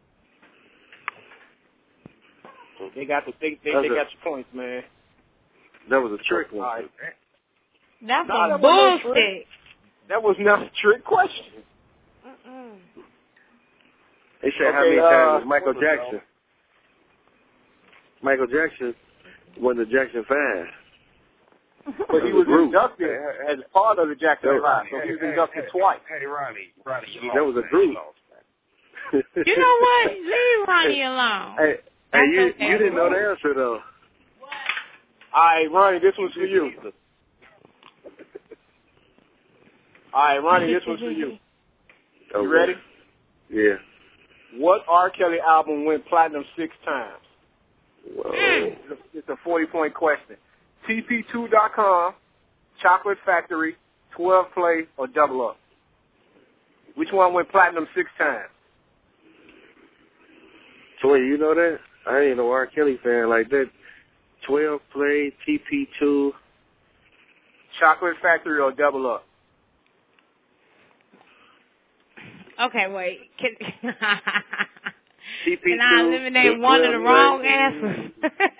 They got the they they, That's they a- got your points, man. That was a trick All one. right. That's Nah, some that wasn't no bullshit. That was not a trick question. Mm-mm. They said how Okay, many uh, times was Michael what was it, Jackson? Michael Jackson won the Jackson Five. But he That was was a group. inducted as part of the Jackson That was- Five, so he was inducted twice. Hey, Ronnie, Ronnie, you lost. That was a man. group. You lost, man. You know what? Leave Ronnie alone. Hey, hey, That's you okay. you didn't know the answer though. All right, Ronnie, this one's for you. All right, Ronnie, this one's for you. Okay. You ready? Yeah. What R. Kelly album went platinum six times? Whoa. It's a forty-point question. T P two dot com, Chocolate Factory, twelve Play, or Double Up? Which one went platinum six times? Toy, you know that? I ain't no R. Kelly fan like that. twelve Play, T P two. Chocolate Factory or Double Up? Okay, wait. Can, T P two. can I eliminate one of the wrong answers?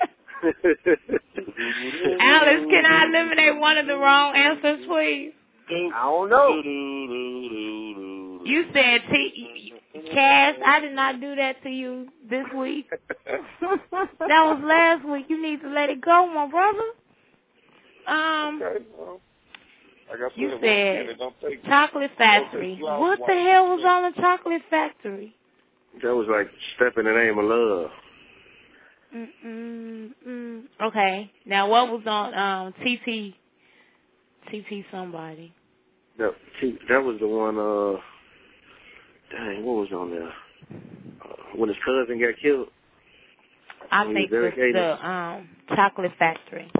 Alice, can I eliminate one of the wrong answers, please? I don't know. You said T. Cass, I did not do that to you this week. That was last week. You need to let it go, my brother. Um, Okay, well, like I said, you once said again, it don't take- Chocolate Factory. take long What the walk. hell was on the Chocolate Factory? That was like Step in the Name of Love. Mm-mm, mm. Okay. Now, what was on um, T T? T T somebody. That, that was the one, uh, dang, what was on there? Uh, when his cousin got killed. I He think was the, dedicated. the um, Chocolate Factory.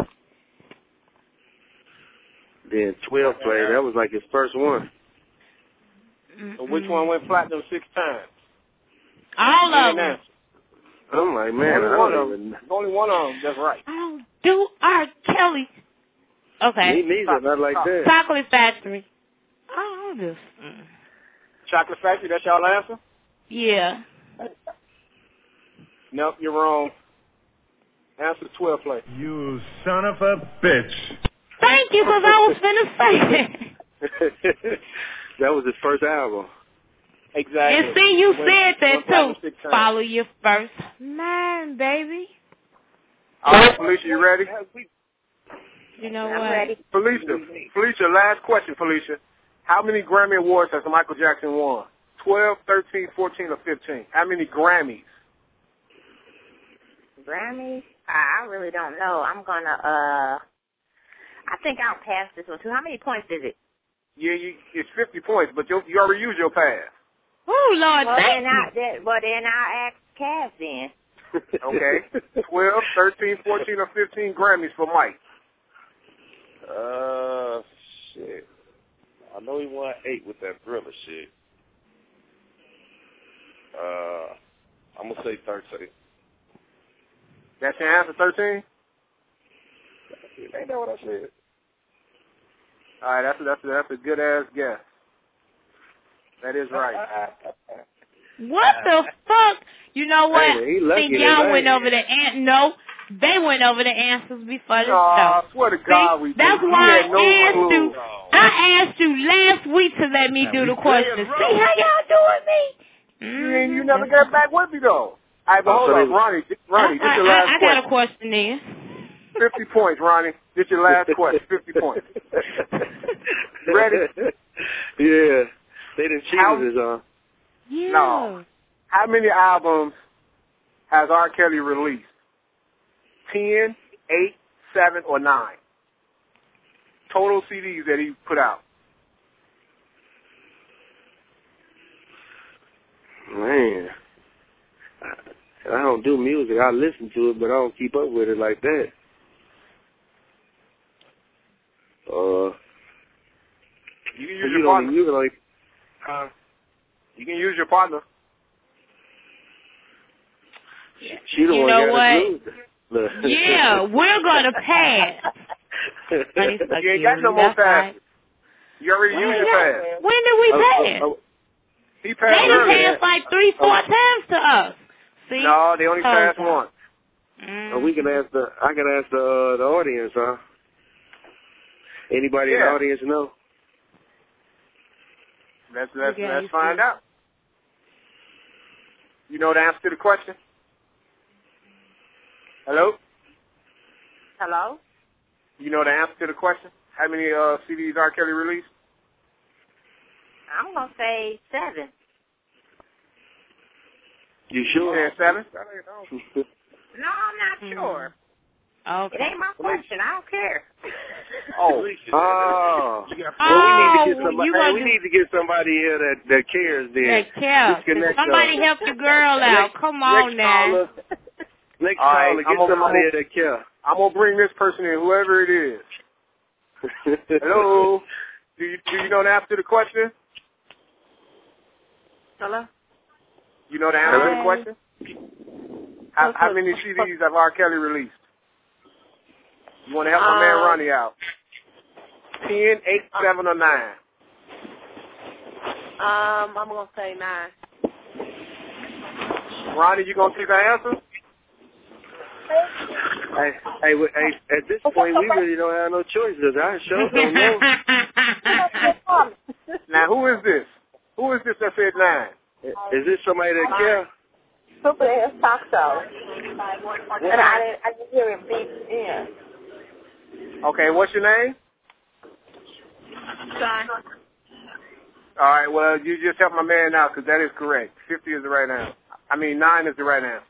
Then twelve Play, that was like his first one. So which one went platinum six times? All of And them. answer. I'm like, man, only I one don't of even... them. Only one of them that's right. I don't do R. Kelly. Okay. Me neither, not like that. Chocolate Factory. Oh, just. Mm. Chocolate Factory, that's y'all answer? Yeah. Nope, you're wrong. Answer twelve Play. You son of a bitch. Thank you, because I was finna say that. That was his first album. Exactly. And see, you Went- said that went platinum too. six times. Follow your first man, baby. All right, Felicia, you ready? You know I'm what? ready. Felicia, Felicia, last question, Felicia. How many Grammy Awards has Michael Jackson won? twelve, thirteen, fourteen, or fifteen? How many Grammys? Grammys? I I really don't know. I'm going to, uh, I think I'll pass this one too. How many points is it? Yeah, you, it's fifty points, but you, you already used your pass. Oh, Lord, Well, thank then, you. I, then, well, then I'll ask Cass then. Okay. twelve, thirteen, fourteen, or fifteen Grammys for Mike. Uh, shit. I know he won eight with that Thriller shit. Uh, I'm gonna say thirteen. That's your answer, thirteen? Ain't that what I said? All right, that's a, that's a, that's a good-ass guess. That is right. What the fuck? You know what? Hey, he lucky See, that y'all I went ain't- over the an- no, they went over the answers before the No, I show. swear to God, See, we that's did. We why had no I asked clue. you. I asked you last week to let me do the question. See how y'all doing me? You, ain't- you never got back with me, though. All right, but Oh, hold so up, they- Ronnie. Ronnie, this I, your I, last I question. got a question then. fifty points, Ronnie. This your last question. Fifty points. You ready? Yeah. They didn't cheat How, us, huh? Yeah. No. How many albums has R. Kelly released? Ten, eight, seven, or nine? Total C Ds that he put out. Man. I, I don't do music. I listen to it, but I don't keep up with it like that. Uh, you can use you your partner. You can like, uh, you can use your partner. She, she the you one know got what? Yeah, we're gonna pass. You ain't got no more pass. You already when used your pass. When did we pass? Uh, uh, uh, he passed They done earlier. passed like three, four uh, times to us. See? No, they only passed okay. once. Mm. Uh, we can ask the. I can ask the uh, the audience, huh? Anybody yeah. in the audience know? Let's let's yeah, let's find see. out. You know the answer to the question? Hello? Hello? You know the answer to the question? How many uh, C Ds R. Kelly released? I'm gonna say seven. You sure? You said seven? No, I'm not mm-hmm. sure. Okay. It ain't my question. I don't care. Oh, oh. Oh, well, we need to get somebody. you Hey, we do... need to get somebody here that that cares. Then that cares. Somebody us. help the girl out. Next, Come on next now. Caller, next All caller, right, get I'm somebody a, here that cares. I'm gonna bring this person in, whoever it is. Hello. Do you do you know the answer to the question? Hello. You know the answer Hi. to the question? How, how many C Ds have R. Kelly released? You want to help my um, man Ronnie out? Ten, eight, seven, or nine? Um, I'm gonna say nine. Ronnie, you gonna take the answer? Hey, hey, hey, at this point, we really don't have no choice because I sure don't know. Now, who is this? Who is this that said nine? Is this somebody that cares? Super ass talk show. And I didn't, I didn't hear him beat in. Okay, what's your name? John. All right, well, you just help my man out because that is correct. fifty is the right answer. I mean, nine is the right answer.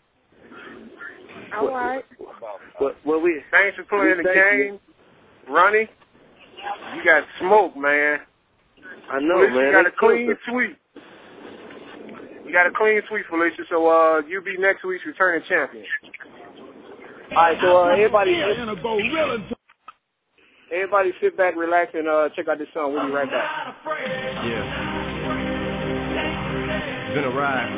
All right. Well, well we thanks for playing the game, you. Ronnie. You got smoke, man. I know, Felicia, man. You got a clean sweep. You got a clean sweep, Felicia. So uh, you be next week's returning champion. All right, so uh, everybody, everybody, sit back, relax, and uh, check out this song. We'll be right back. Yeah, it's been a ride.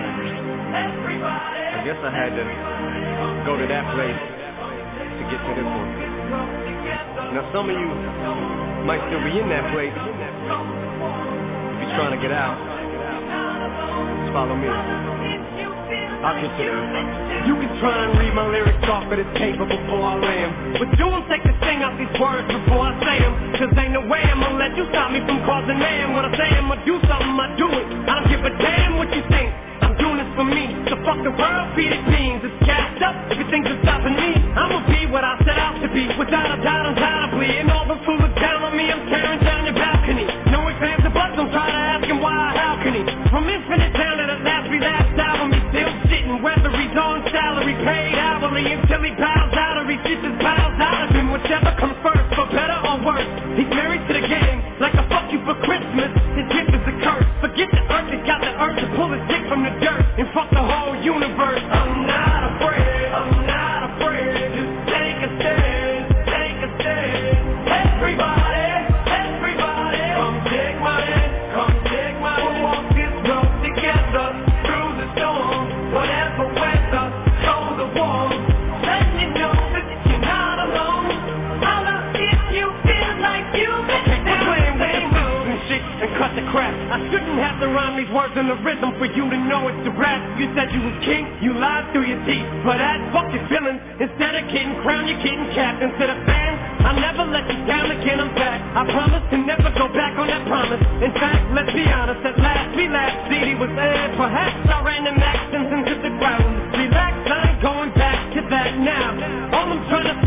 I guess I had to go to that place to get to this one. Now some of you might still be in that place. If you're trying to get out, just follow me. I'll get you there. You can try and read my lyrics off of this paper before I lay 'em, but you won't take the sting out these words before I say 'em. Cause ain't no way I'm gonna let you stop me from causing man. When I say I'm gonna do something, I do it. I don't give a damn what you think. I'm doing this for me. So fuck the world, feed it beans. It's gassed up. If you think you're stopping me, I'ma be what I set out to be. Without a doubt, undoubtedly. And all the fool look down on me, I'm tearing down your balcony. No exams or buts, don't try to ask him why, how can he? From infinite down to the last relapsed album, he's still sitting, whether he's on salary, paid hourly, until he bows out or he shits his bowels out of him. Whichever comes first, for better or worse. He's married to the game, like a fuck you for Christmas. His gift is a curse. Forget the earth, he's got the earth to pull his dick from the dirt and fuck the whole universe. I'm not afraid, I'm not afraid. Just take a stand, take a stand. Everybody, everybody, come take my hand, come take my hand. We'll walk this road together through the storm, whatever weather, through the wall. Let me know that you're not alone. Holla if you feel like you missed out. We're playing with and shit and cut the crap. I shouldn't have to rhyme these words in the rhythm for you to know it's the rap. You said you was king, you lied through your teeth. But I'd fuck your feelings. Instead of getting crowned, you're getting capped. Instead of fans, I'll never let you down again, I'm back. I promise to never go back on that promise. In fact, let's be honest, at last we laughed. C D was there, perhaps I ran them accents into the ground. Relax, I ain't going back to that now. All I'm trying to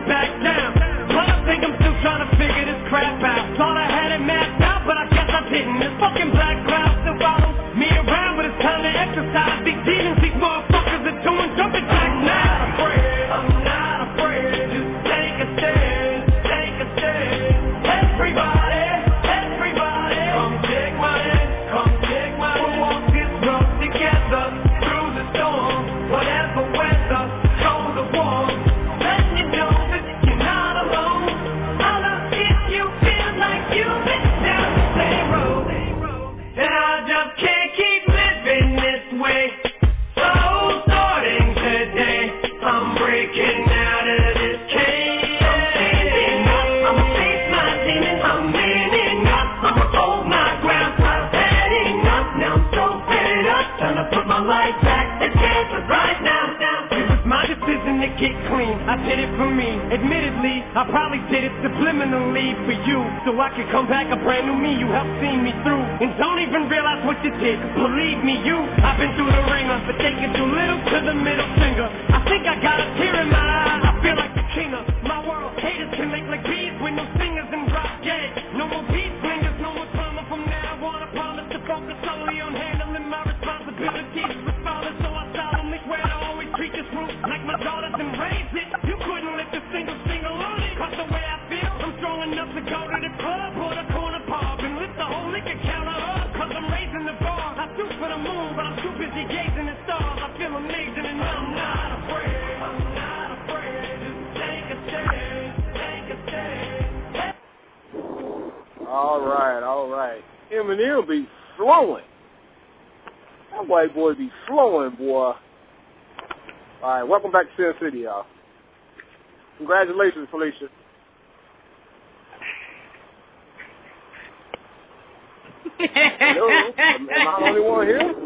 back down. But I think I'm still trying to figure this crap out. Thought I had it mapped out, but I guess I didn't. This fucking black cloud still follows me around, but it's time to exercise. These demons, these motherfuckers are doing jumping jacks now. I'm not afraid, I'm not afraid. Just take a stand, take a stand. Everybody, everybody, come take my hand, come take my hand. We'll walk this road together through the storm, whatever weather, show the warmth. Let you know that you're not alone. I love if you feel like you've been down the same road, and I just can't keep living this way. So starting today, I'm breaking out of this cage. I'm standing up, I'ma face my demons. I'm manning up, I'ma hold my ground. I'm heading up, now I'm so fed up. Time to put my life back, the chance is right now. It was my decision to get clean, I did it for me. Admittedly, I probably did it subliminally for you, so I could come back a brand new me. You helped see me through, and don't even realize what you did. Believe me, you, I've been through the ringer, but taking too little to the middle finger. I think I got a tear in my eye, I feel like the king of my world. Haters can make like bees with no singers and drop dead. No more beat slingers, no more drama from now on. I promise to focus solely on handling my responsibilities as a father, so I solemnly swear to always treat this roof like my daughters and raise it. You couldn't lift a single single on it, cause the way I feel, I'm strong enough to go to the club or the corner pub and lift the whole liquor counter up, cause I'm raising the bar. I shoot for the moon, but I'm too busy gazing at stars. I feel amazing and I'm not afraid, I'm not afraid. Just take a stand, take a stand. All right, all right. Eminem be flowing. That white boy be flowing, boy. All right, welcome back to Sin City, y'all. Congratulations, Felicia. Hello? Am I the only one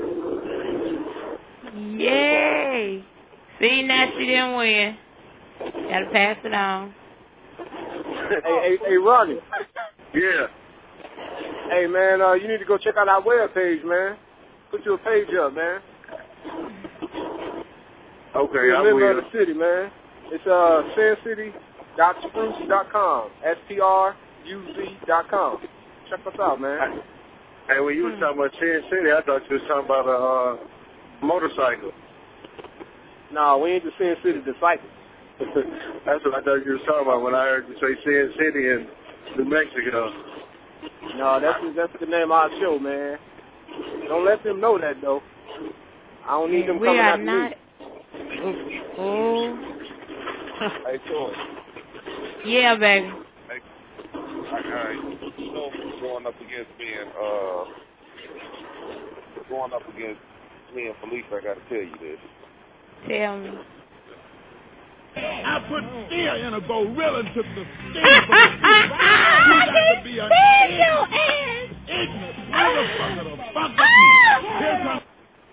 here? Yay. See, now she didn't win. Gotta pass it on. Hey, hey, hey, Ronnie. Yeah. Hey, man, uh, you need to go check out our webpage, man. Put your page up, man. Okay, You're I a member will. of the city, man. It's uh, sin city dot spruce dot com. S P R U Z dot com. Check us out, man. Hey, when you were talking about Sin City, I thought you was talking about a uh, motorcycle. No, we ain't the Sin City Disciples. That's what I thought you was talking about when I heard you say Sin City in New Mexico. No, that's that's the name of our show, man. Don't let them know that, though. I don't need them we coming are after not. me. Oh. Hey, Troy. Yeah, baby. Hey, all right. You know, going up against being, uh, going up against me and Felicia, I got to tell you this. Tell me. I put fear in a gorilla and took the sting from it. You got to be an ignorant, ignorant motherfucker to fuck with me. Here's some...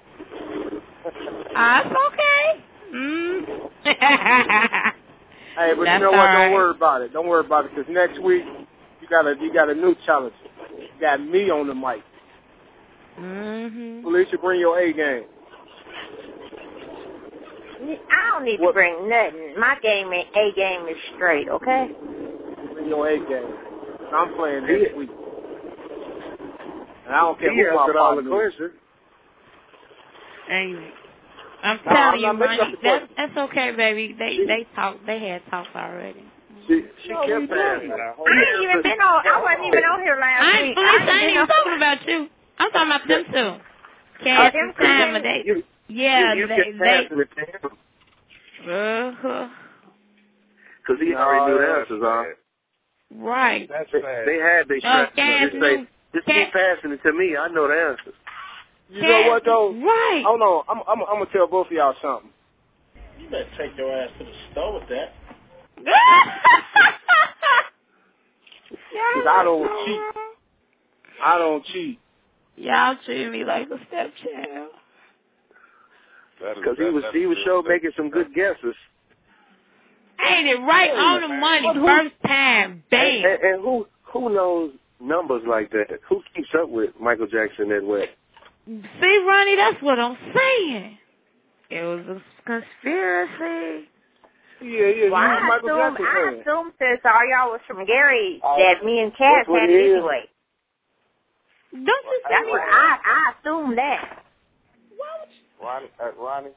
Ah, it's okay. Mm. Hey, but That's you know what? right. Don't worry about it. Don't worry about it, because next week you got a you got a new challenge. You got me on the mic. Mm-hmm. Felicia, bring your A game. I don't need What? to bring nothing. My game, is, A game is straight, okay? Bring your A game. I'm playing this week, and I don't care He who my answered all the partner is. questions. Hey, I'm No, telling I'm you, not making Ronnie, up the that's, question. that's okay, baby. They they talk. They had talks already. She, she No, we kept passing. didn't. I ain't even been on. I wasn't even on here last I ain't, week. Felicia, I ain't been even on- talking about you. I'm talking about them two. Oh, Cass them and two Sam, things? they, You, yeah, you, you they, kept passing they, it to him. uh-huh. Because he No, already knew the that's answers, bad. huh? Right. That's They, bad. they had their Oh, straps Cass up. Just say, knew. just Cass- keep passing it to me. I know the answers. You know what though? Right. Hold on, I'm I'm I'm gonna tell both of y'all something. You better take your ass to the store with that. Cause I don't cheat. I don't cheat. Y'all treat me like a stepchild. That is- Because he that- was that's he was good. sure That- making some good guesses. Ain't it right on the money? But who- First time, bam. And, and, and who who knows numbers like that? Who keeps up with Michael Jackson that way? See, Ronnie, that's what I'm saying. It was a conspiracy. Yeah, yeah, Well, you I was Michael assume, Jackson I fan. assume since all y'all was from Gary Uh, that me and Cass that's what had he it is. anyway. Don't you That's see what me? I I assume that. Ronnie, uh, Ronnie,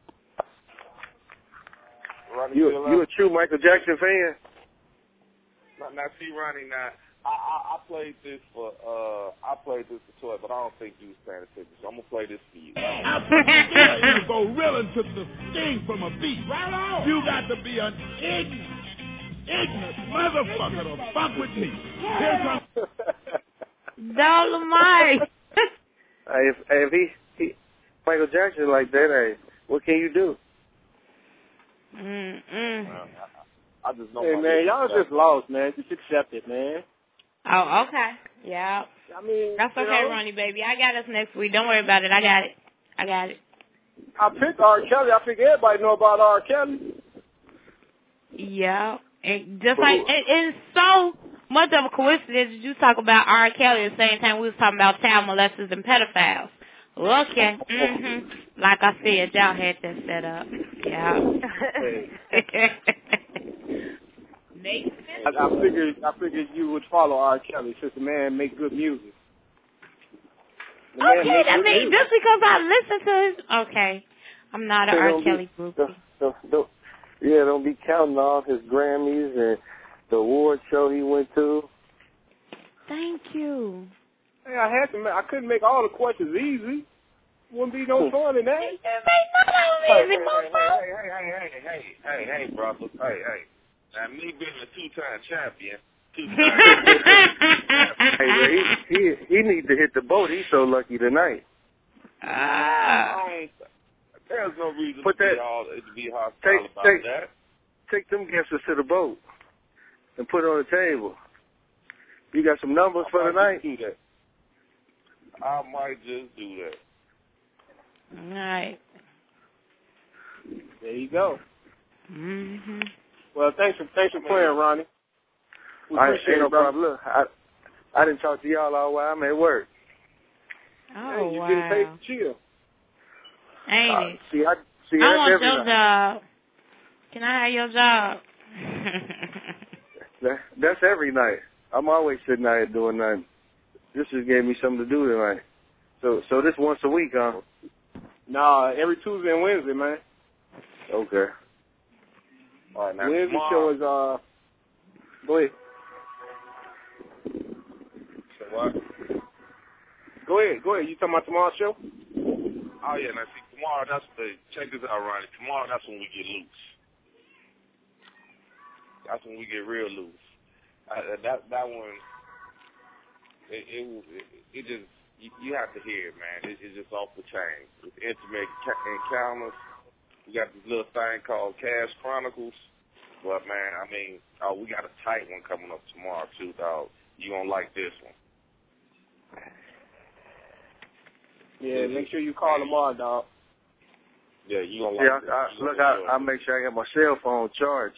Ronnie, You still you a up? true Michael Jackson fan? Now, now, see, Ronnie, now I, I I played this for uh I played this for Toy, but I don't think you was paying attention. So I'm gonna play this for you. I put fear in a gorilla and took the sting from a beast. Right on. You got to be an ignorant, ignorant motherfucker to fuck with me. Here comes Dolomite. Hey, if hey, if he, he Michael Jackson like that, hey, what can you do? Mm-mm. Uh, I, I just know. Hey, my man, y'all business. just lost, man. Just accept it, man. Oh, okay. Yeah. I mean, That's you okay, know, Ronnie, baby. I got us next week. Don't worry about it. I got it. I got it. I picked R. Kelly. I think everybody know about R. Kelly. Yeah. And just like, it, it's so much of a coincidence that you talk about R. Kelly at the same time we was talking about child molesters and pedophiles. Okay. Mm-hmm. Like I said, y'all had that set up. Yeah. Makes sense. I, I figured I figured you would follow R. Kelly since the man make good music. The man Okay, make I good mean, music. just because I listen to his, okay. I'm not an Hey, R. don't Kelly be- groupie. Don't, don't, don't, yeah, don't be counting off his Grammys and the award show he went to. Thank you. Hey, I had to. Make, I couldn't make all the questions easy. Wouldn't be no fun in that. Hey, hey, hey, hey, hey, hey, hey, hey, hey, hey, brother. Hey, hey. Now, me being a two-time champion, two-time Hey, man, he, he he needs to hit the boat. He's so lucky tonight. Ah. I ain't, there's no reason Put to that- be all to be hostile take- about take- that. Take them guesses to the boat and put it on the table. You got some numbers I for might tonight? just do that. I might just do that. All right. There you go. Mm-hmm. Well, thanks for thanks for playing, Ronnie. We I appreciate ain't no it, brother. problem. Look, I I didn't talk to y'all all while I'm at work. Oh, hey, you wow. getting paid to chill. Ain't Uh, it? see, I see I that's want every your night. job. Can I have your job? That, that's every night. I'm always sitting out here doing nothing. This just gave me something to do tonight. So so this once a week, huh? Nah, every Tuesday and Wednesday, man. Okay. All right, now Wednesday tomorrow, show is uh. Go ahead. so what? Go ahead. Go ahead. You talking about tomorrow's show? Oh, yeah, now see, tomorrow, that's the, check this out, Ronnie. Tomorrow, that's when we get loose. That's when we get real loose. Uh, that that one, it, it, it, it just, you, you have to hear it, man. It, it's just off the chain. With intimate encounters, we got this little thing called Cash Chronicles. But, man, I mean, oh, we got a tight one coming up tomorrow, too, dog. You gonna like this one. Yeah, make sure you call tomorrow, dog. Yeah, you gonna like Yeah, this. I, I, You gonna look, I, enjoy I this. make sure I got my cell phone charged.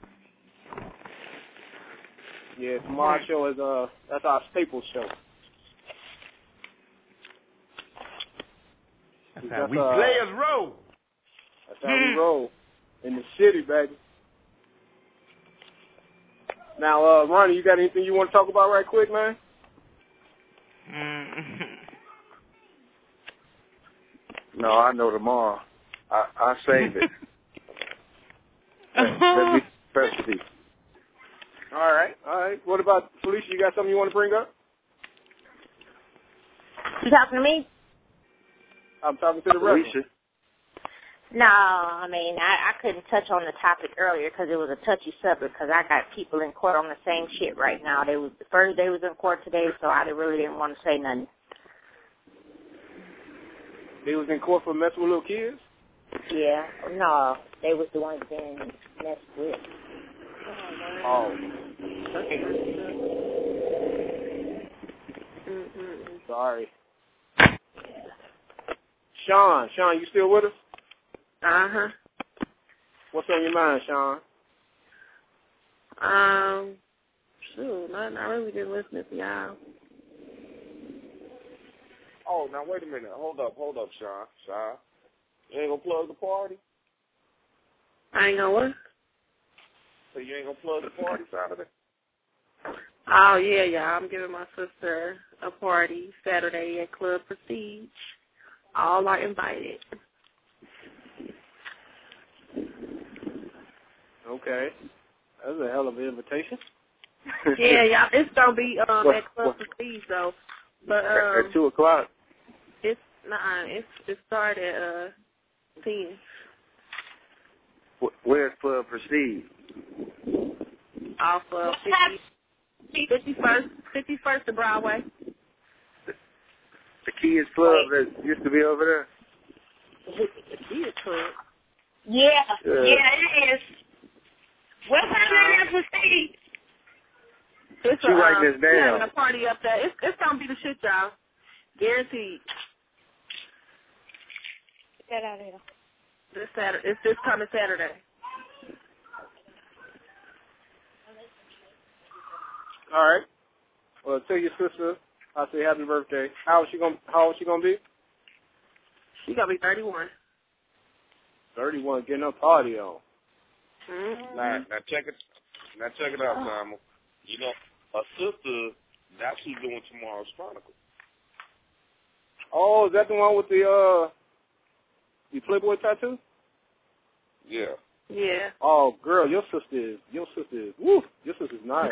Yeah, tomorrow's show is uh that's our staple show. That's how That's, we uh, players roll. That's how we roll in the city, baby. Now, uh, Ronnie, you got anything you want to talk about right quick, man? No, I know tomorrow. I I save it. Let me specialty. All right, all right. What about Felicia? You got something you want to bring up? You talking to me? I'm talking to the rest. Felicia. No, I mean, I, I couldn't touch on the topic earlier because it was a touchy subject because I got people in court on the same shit right now. They was, the first day was in court today, so I really didn't want to say nothing. They was in court for messing with little kids? Yeah, no, they was the ones being messed with. Oh. Sorry. Sean, Sean, you still with us? Uh-huh. What's on your mind, Sean? Um, shoot, I, I really been listening to y'all. Oh, now wait a minute. Hold up, hold up, Sean. Sean, you ain't gonna plug the party? I ain't gonna what? So you ain't gonna plug the party Saturday? Oh, yeah, yeah. I'm giving my sister a party Saturday at Club Prestige. All are invited. Okay. That's a hell of an invitation. Yeah, yeah. It's going to be um, What- at Club what- Prestige, though. But At, um, at two o'clock. it's, nah, it's, it started at uh, ten. Where's Club Prestige? Off of fifty, fifty-first, fifty-first to Broadway. The Kids Club that used to be over there? The Kids Club. Yeah, Yeah. yeah, it is. What's happening at Prestige? It's She a, writing um, this we're down. having a party up there. It's, it's going to be the shit, y'all. Guaranteed. Get out of here. This Saturday. It's this coming Saturday. All right. Well, tell your sister I say happy birthday. How is she gonna How old she gonna be? She gonna be thirty-one. Thirty-one, getting her party on. Mm-hmm. Now, now check it. Now check it out, Tom. You know, her sister. That's who's doing tomorrow's Chronicle. Oh, is that the one with the uh the Playboy tattoo? Yeah. Yeah. Oh, girl, your sister is your sister is woo. Your sister's nice.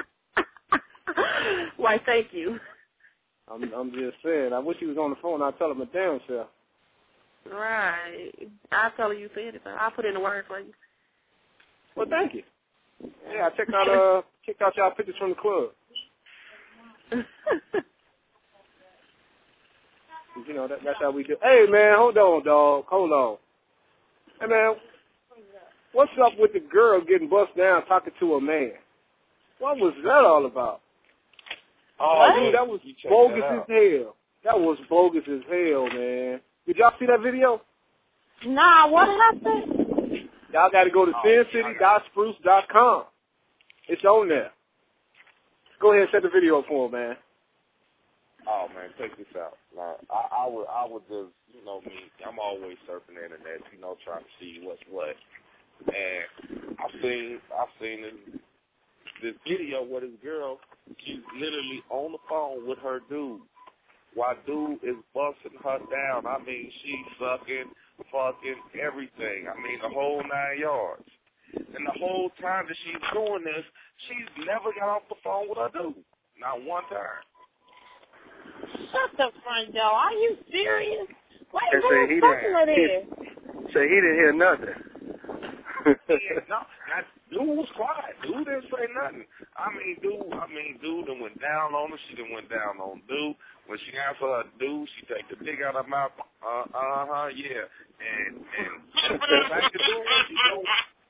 Why, thank you. I'm I'm just saying. I wish he was on the phone. I'd tell him a damn self. Right. I'll tell you said it. I'll put in the word for you. Well, thank you. Yeah, I checked out uh checked out y'all pictures from the club. You know that, that's how we do. Hey man, hold on, dog. Hold on. Hey man, what's up with the girl getting bust down talking to a man? What was that all about? Oh, dude, that was bogus as hell. That was bogus as hell, man. Did y'all see that video? Nah, what happened? Y'all got to go to Oh, sin city dot spruce dot com. It's on there. Go ahead and set the video for him, man. Oh man, check this out. Now, I, I would, I would just, you know me. I'm always surfing the internet, you know, trying to see what's what. And I've seen, I've seen this, this video where this girl, she's literally on the phone with her dude, while dude is busting her down. I mean, she's sucking, fucking everything. I mean, the whole nine yards. And the whole time that she's doing this, she's never got off the phone with her dude. Not one time. Shut the front door. Are you serious? Wait, And say he who's talking to didn't. this? Say he didn't hear nothing. Yeah, no, that dude was quiet. Dude didn't say nothing. I mean, dude, I mean, dude done went down on her. She done went down on dude. When she answered her dude, she take the dick out of her mouth. Uh, uh-huh, yeah. And, and, back to dude, she go,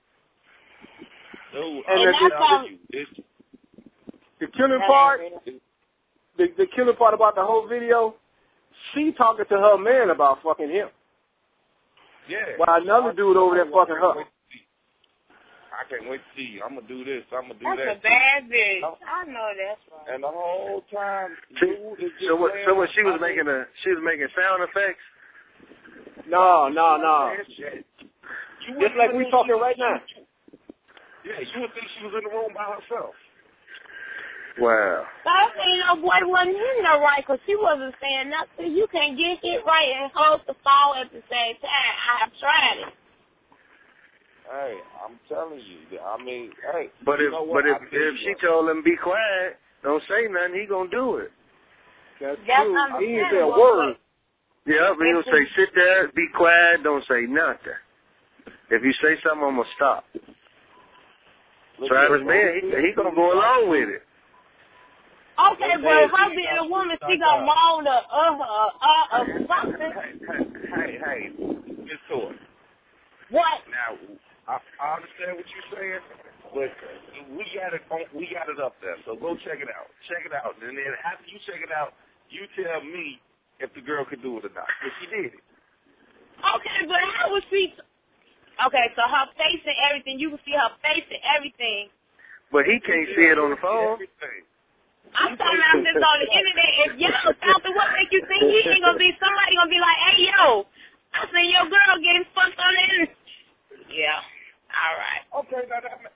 dude, And I'm the- telling you, it's, The killing part, the, the killing part about the whole video, she talking to her man about fucking him. yeah. While another dude over there fucking her. I can't wait to see you. I'm going to do this. I'm going to do That's that. a bad bitch. No. I know that's right. And the whole time, She, dude is just so what? So what? She was laying- making a. She was making sound effects. No, no, no. Shit. You Just like we talking right now. Yeah, you would think she was in the room by herself. Wow. I mean, no boy wasn't hitting her right because she wasn't saying nothing. You can't get hit right and hold the phone at the same time. I've tried it. Hey, I'm telling you. I mean, hey. But you if know what? but if I tell if you she what. told him be quiet, don't say nothing, he gonna do it. That's, That's true. He ain't say a understandable, word. Yeah, but he'll say sit there, be quiet, don't say nothing. If you say something, I'm gonna stop. Look Travis, here, man, he he gonna go along with it. Okay, Hey, but her hey, being a stop, woman, stop, she gonna stop. moan or uh, uh, uh, uh, something. Hey, hey, hey, hey, Miss Toy. What? Now, I, I understand what you're saying, but we got it on, we got it up there. So go check it out. Check it out, and then after you check it out, you tell me if the girl could do it or not. If she did it. Okay, but how was she? Okay, so her face and everything, you can see her face and everything. But he can't see it on the phone. Everything. I'm talking about this on the internet. If y'all something, what make you think he ain't gonna be somebody gonna be like, hey yo, I seen your girl getting fucked on the internet. Yeah. All right. Okay, now that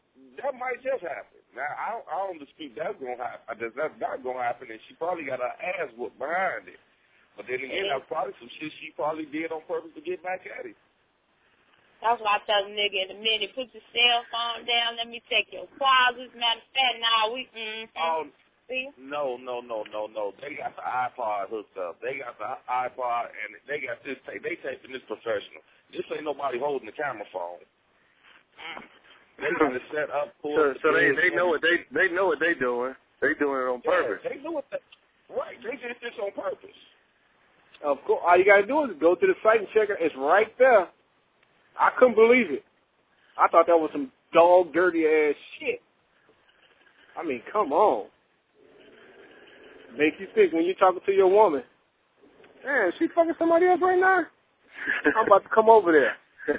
that might just happen. Now, I don't, I don't dispute that's going to happen. That's, that's not going to happen, and she probably got her ass whooped behind it. But then again, that's probably some shit she probably did on purpose to get back at him. That's why I tell the nigga in a minute, put your cell phone down, let me take your closets. Matter of fact, now we, mm-hmm. Oh, See? no, no, no, no, no. They got the iPod hooked up. They got the iPod, and they got this tape. They taping this professional. This ain't nobody holding the camera phone. They got it set up for So, so they they know what they they know what they doing. They doing it on purpose. Yeah, they know what they, right. They did this on purpose. Of course, all you gotta do is go to the site and check it. It's right there. I couldn't believe it. I thought that was some dog dirty ass shit. I mean, come on. Make you think when you're talking to your woman, man, she fucking somebody else right now? I'm about to come over there.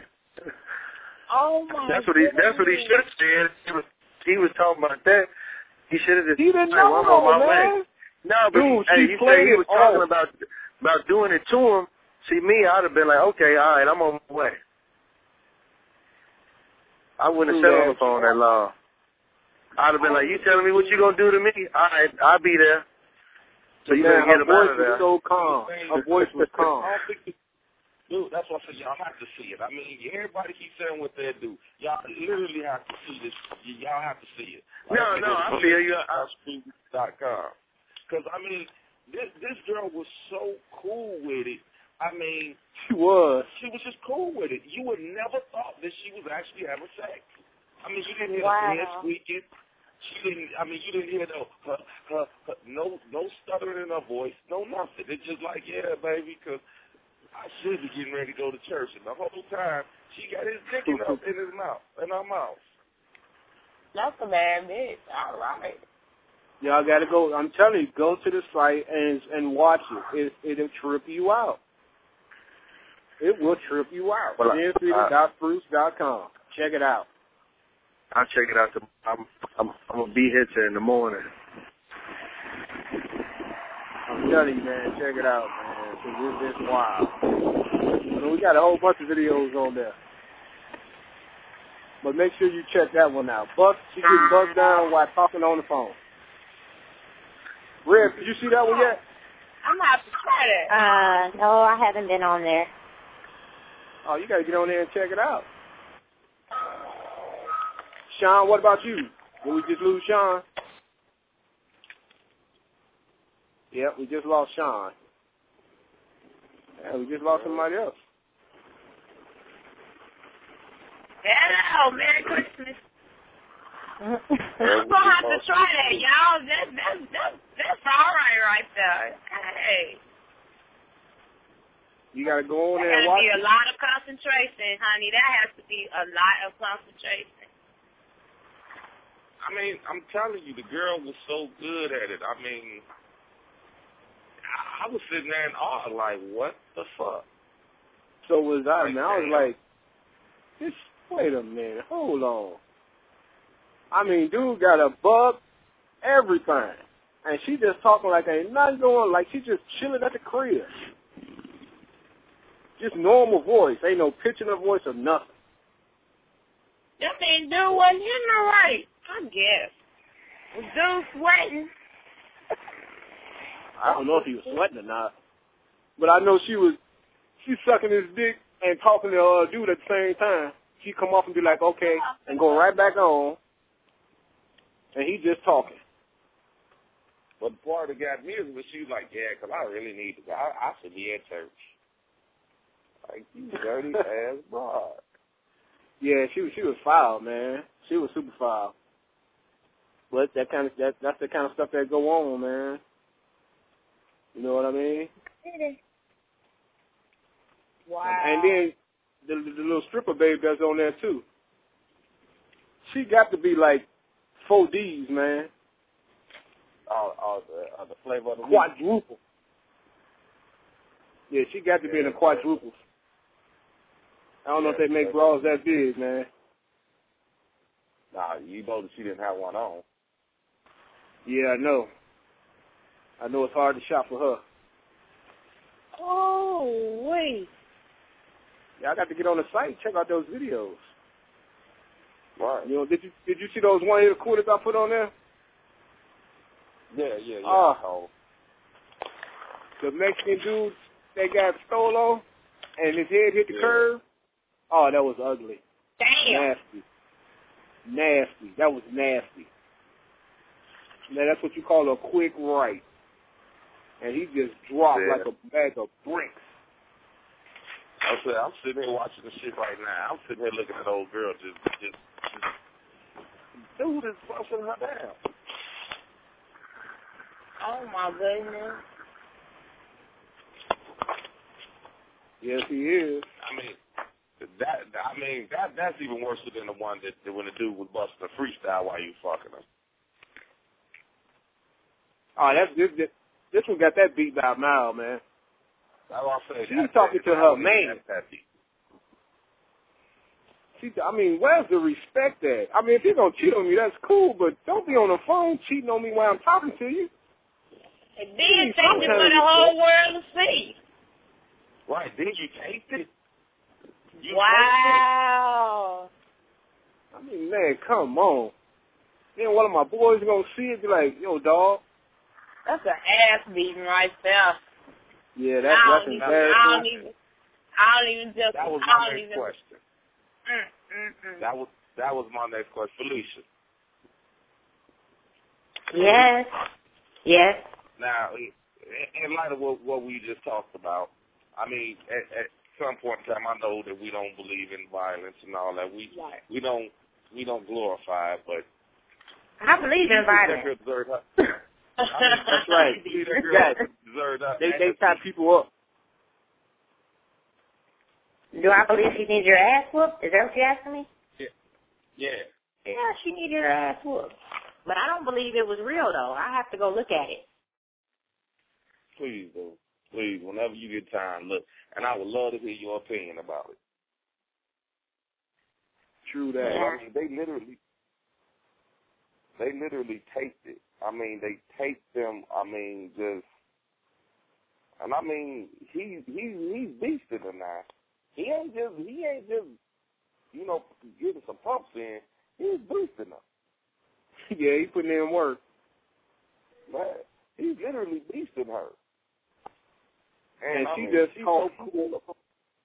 Oh my That's what he. That's what he should have said. He was. He was talking about that. He should have just. He didn't said, know, well, I'm on my man. way. No, but Dude, hey, she you played say he it was talking off. about about doing it to him. See me, I'd have been like, okay, all right, I'm on my way. I wouldn't have Dude, sat on the phone that long. I'd have been like, you telling me what you gonna do to me? All right, I'll be there. So you Man, better get her him out voice of there. was so calm. Her voice was calm. I don't think it, dude, that's what I said. Y'all have to see it. I mean, everybody keeps saying what they do. Y'all literally have to see this. Y'all have to see it. Like, No, no, I feel you. dot com. Because, I mean, this this girl was so cool with it. I mean, she was. She was just cool with it. You would never thought that she was actually having sex. I mean, you didn't hear wow. the bed squeaking. She didn't. I mean, you didn't hear no her, her, her, no no stuttering in her voice, no nothing. It's just like, yeah, baby, because I should be getting ready to go to church, and the whole time she got his dick in, up in his mouth, in her mouth. That's a bad bitch. All right. Y'all got to go. I'm telling you, go to the site and and watch it. it it'll trip you out. It will trip you out. Well, Jen Freedom dot fruits dot com. Check it out. I'll check it out. To, I'm, I'm, I'm going to be here till in the morning. I'm telling you, man, check it out, man. Cause it's, it's wild. So we got a whole bunch of videos on there. But make sure you check that one out. Buck, she getting buzzed down while talking on the phone. Red, did you see that one yet? I'm going to have to try that. Uh, no, I haven't been on there. Oh, you got to get on there and check it out. Sean, what about you? Did we just lose Sean? Yep, we just lost Sean. Yeah, we just lost somebody else. Hello, Merry Christmas. I'm gonna have to try that, y'all. That, that, that, that's all right right there. Hey. You got to go on That there and has to watch be it. a lot of concentration, honey. That has to be a lot of concentration. I mean, I'm telling you, the girl was so good at it. I mean, I, I was sitting there in awe, like, what the fuck? So was I. Like, Man, I was damn. like, this, wait a minute, hold on. I mean, dude got a bug, everything. And she just talking like ain't nothing going, like she just chilling at the crib. Just normal voice. Ain't no pitch in her voice or nothing. That ain't dude wasn't hitting her right, I guess. Was dude sweating? I don't know if he was sweating or not. But I know she was, she sucking his dick and talking to uh, dude at the same time. She come off and be like, okay, and go right back on. And he just talking. But the part that got me is when she was like, yeah, because I really need to go. I, I should be at church. Like, you dirty ass broad. Yeah, she was she was foul, man. She was super foul. But that kind of that that's the kind of stuff that go on, man. You know what I mean? Wow. And then the, the little stripper babe that's on there too. She got to be like four D's, man. Oh, oh the, uh, the flavor of the week. Quadruple. Yeah, she got to be in a quadruple. I don't know if they make bras that big, man. Nah, you know that she didn't have one on. Yeah, I know. I know it's hard to shop for her. Oh, wait. Yeah, I got to get on the site and check out those videos. Right. You know, did you did you see those one hitter quarters I put on there? Yeah, yeah, yeah. Oh. The Mexican dude that got stole on and his head hit the yeah. curve. Oh, that was ugly. Damn. Nasty. Nasty. That was nasty. Now that's what you call a quick right. And he just dropped yeah. like a bag of bricks. I said, I'm sitting here watching the shit right now. I'm sitting here looking at old girl just, just, just dude is busting her down. Oh my goodness. Yes, he is. I mean, that. I mean, that. That's even worse than the one that, that when the dude was busting a freestyle while you fucking him. Oh, that's this. This, this one got that beat by a mile, man. That's what I say. She's talking to her man. She, I mean, where's the respect at? I mean, if you're gonna cheat on me, that's cool, but don't be on the phone cheating on me while I'm talking to you. And then take it for the whole world to see. Right, then you taped it. You Wow. Taped it. I mean, man, come on. Then one of my boys gonna see it, be like, yo, dog. That's an ass beating right there. Yeah, that's I that's don't, even, embarrassing. I don't even. I don't even just. That was I my don't next even, question. Mm, mm, mm. That was that was my next question, Felicia. Yes. Yes. Now, in light of what, what we just talked about, I mean, at, at some point in time, I know that we don't believe in violence and all that. We right. we don't we don't glorify it, but I believe in violence. I mean, that's right. That they they tie people up. Do I believe she needs your ass whooped? Is that what you're asking me? Yeah. Yeah. Yeah, she needed her ass whooped. But I don't believe it was real, though. I have to go look at it. Please, though. Please, whenever you get time, look. And I would love to hear your opinion about it. True that. Yeah. I mean, they literally, they literally taped it. I mean, they taped them, I mean, just, and I mean, he, he, he's beasted her now. He ain't just, he ain't just, you know, getting some pumps in. He's boosting her. Yeah, he putting in work. Man, he's literally beasting her. And, and I she mean, just she's talk. so cool about,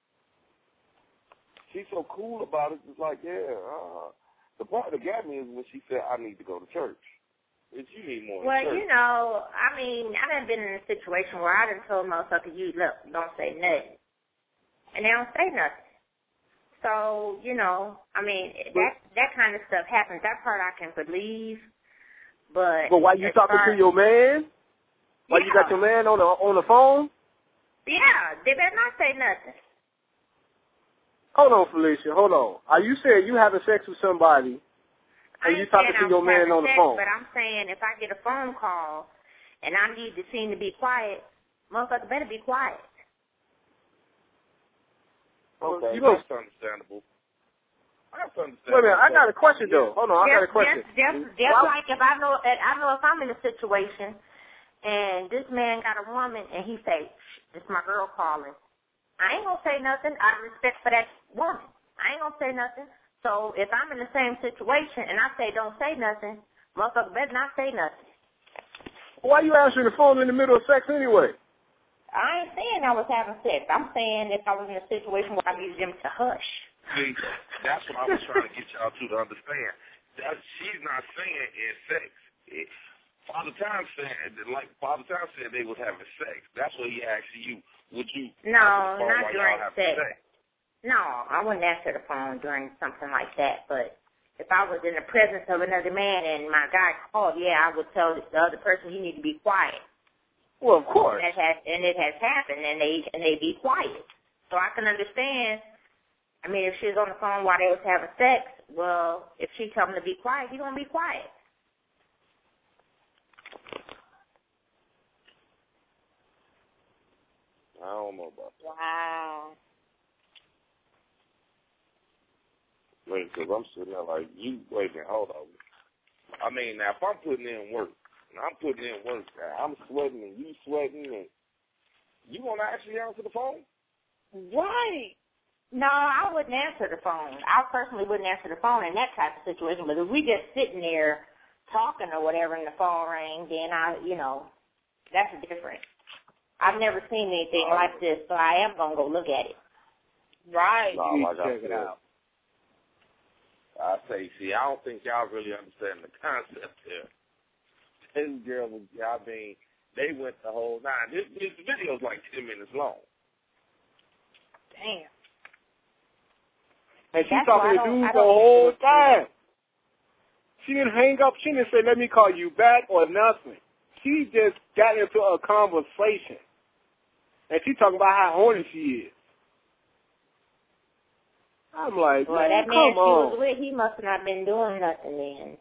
she's so cool about it. It's like, yeah, uh, the part that got me is when she said, I need to go to church. It's, you need more Well, church. you know, I mean, I done been in a situation where I done told motherfuckers, you, look, don't say nothing. And they don't say nothing. So, you know, I mean, that that kind of stuff happens. That part I can believe. But But while you talking far, to your man? While yeah. you got your man on the on the phone? Yeah, they better not say nothing. Hold on, Felicia. Hold on. Are you saying you having sex with somebody and you talking to your man on the phone? But I'm saying if I get a phone call and I need the scene to be quiet, motherfucker better be quiet. Okay, you that's understandable. That's understandable. Wait a minute, I got a question though. Hold on, I got a question. Just, just, just like if I know, I know if I'm in a situation and this man got a woman and he say, "This my girl calling," I ain't gonna say nothing out of respect for that woman. I ain't gonna say nothing. So if I'm in the same situation and I say don't say nothing, motherfucker better not say nothing. Why you answering the phone in the middle of sex anyway? I ain't saying I was having sex. I'm saying if I was in a situation where I needed them to hush. See, that's what I was trying to get y'all to to understand. That she's not saying it's sex. It, Father Time said, like Father Time said, they was having sex. That's what he asked you. Would you? No, not during sex. sex. No, I wouldn't answer the phone during something like that. But if I was in the presence of another man and my guy called, yeah, I would tell the other person he need to be quiet. Well, of course. And it has, and it has happened, and they and they be quiet. So I can understand. I mean, if she was on the phone while they was having sex, well, if she tell him to be quiet, he gonna be quiet. I don't know about that. Wow. Wait, because I'm sitting there like, you, wait a minute, hold on. I mean, now, if I'm putting in work, and I'm putting in work, now, I'm sweating and you sweating, and you want to actually answer the phone? Right. No, I wouldn't answer the phone. I personally wouldn't answer the phone in that type of situation. But if we just sitting there talking or whatever and the phone rang, then I, you know, that's different. I've never seen anything oh. like this, so I am going to go look at it. Right. No, you like I check said, it out. I say, see, I don't think y'all really understand the concept here. This girl was, I mean, they went the whole nine. This, this video's like ten minutes long. Damn. And she's That's talking to dudes the whole time. She didn't hang up. She didn't say, let me call you back or nothing. She just got into a conversation. And she talking about how horny she is. I'm like, well, man, that come man she on. was with, he must have not been doing nothing then.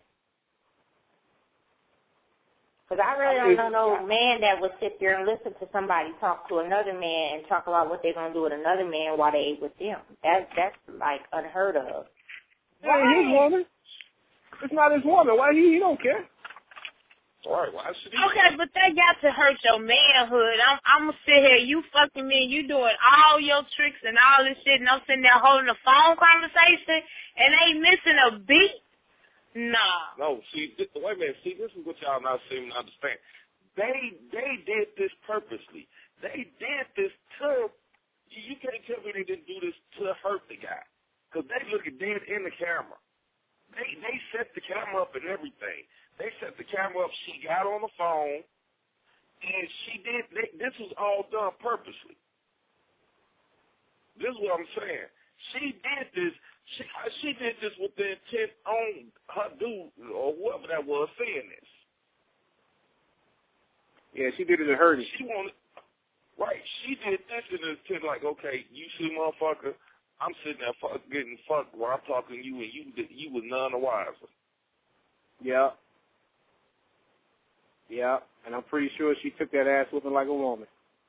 Because I really don't know no man that would sit there and listen to somebody talk to another man and talk about what they're going to do with another man while they ate with them. That, that's, like, unheard of. It ain't his woman. It's not his woman. Why he, he don't care. All right, why should he? Okay, but that got to hurt your manhood. I'm, I'm going to sit here, you fucking me, you doing all your tricks and all this shit, and I'm sitting there holding a phone conversation and ain't missing a beat? Nah. No, see, this, wait a minute. See, this is what y'all not seem to understand. They they did this purposely. They did this to, you can't tell me they didn't do this to hurt the guy. Because they looking dead in the camera. They they set the camera up and everything. They set the camera up. She got on the phone, and she did, they, this was all done purposely. This is what I'm saying. She did this. She she did this with the intent on her dude or whoever that was saying this. Yeah, she did it to hurt him. She wanted, right? She did this in the intent like, okay, you see, motherfucker, I'm sitting there fuck, getting fucked while I'm talking to you, and you you was none the wiser. Yeah. Yeah, and I'm pretty sure she took that ass whooping like a woman.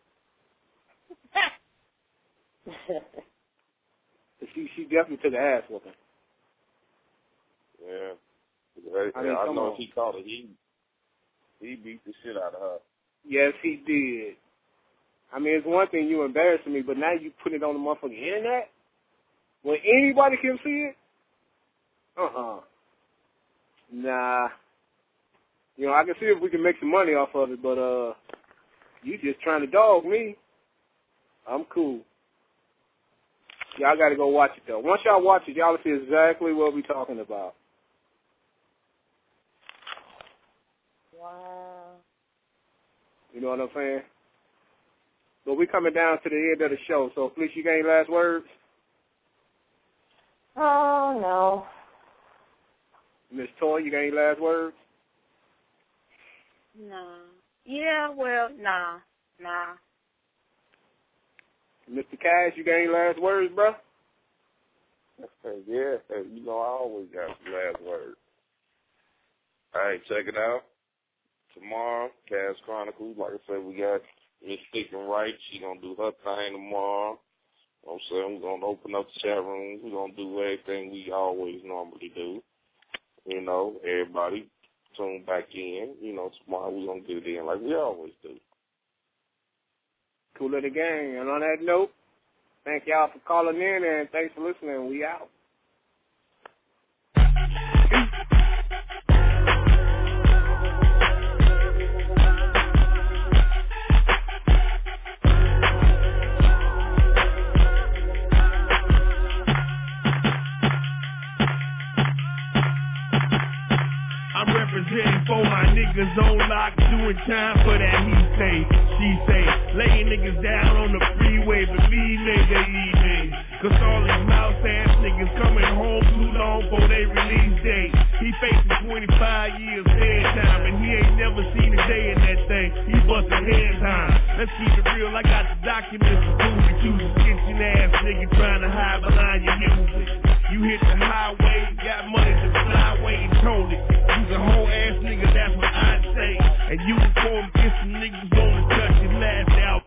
She she definitely took an ass whooping. Yeah. I, I, mean, I know on. if he caught her, he he beat the shit out of her. Yes, he did. I mean, it's one thing you embarrassing me, but now you put it on the motherfucking internet when anybody can see it. Uh-uh. Nah. You know, I can see if we can make some money off of it, but uh, you just trying to dog me. I'm cool. Y'all got to go watch it, though. Once y'all watch it, y'all will see exactly what we're talking about. Wow. You know what I'm saying? But we coming down to the end of the show, so please, you got any last words? Oh, no. Miss Toy, you got any last words? No. Yeah, well, nah. Nah. Mister Cash, you got any last words, bro? Yeah, you know, I always got some last words. All right, check it out. Tomorrow, Cash Chronicles, like I said, we got Miss Sticking Right. She going to do her thing tomorrow. You know what I'm saying? We're going to open up the chat rooms. We're going to do everything we always normally do. You know, everybody tune back in. You know, tomorrow we're going to get it in like we always do. Cool of the gang. And on that note, thank y'all for calling in, and thanks for listening. We out. Representing for my niggas on lock, doing time for that he say, she say, laying niggas down on the freeway, believe me, they need me. Cause all these mouse ass niggas coming home too long for they release date. He facing twenty-five years dead time, and he ain't never seen a day in that thing. He bustin' head time. Let's keep it real, I got the documents to prove it. You sketching ass nigga trying to hide behind your music. You hit the highway, got money to flyway and told it. You's a whole ass nigga, that's what I'd say. And you was born against some niggas on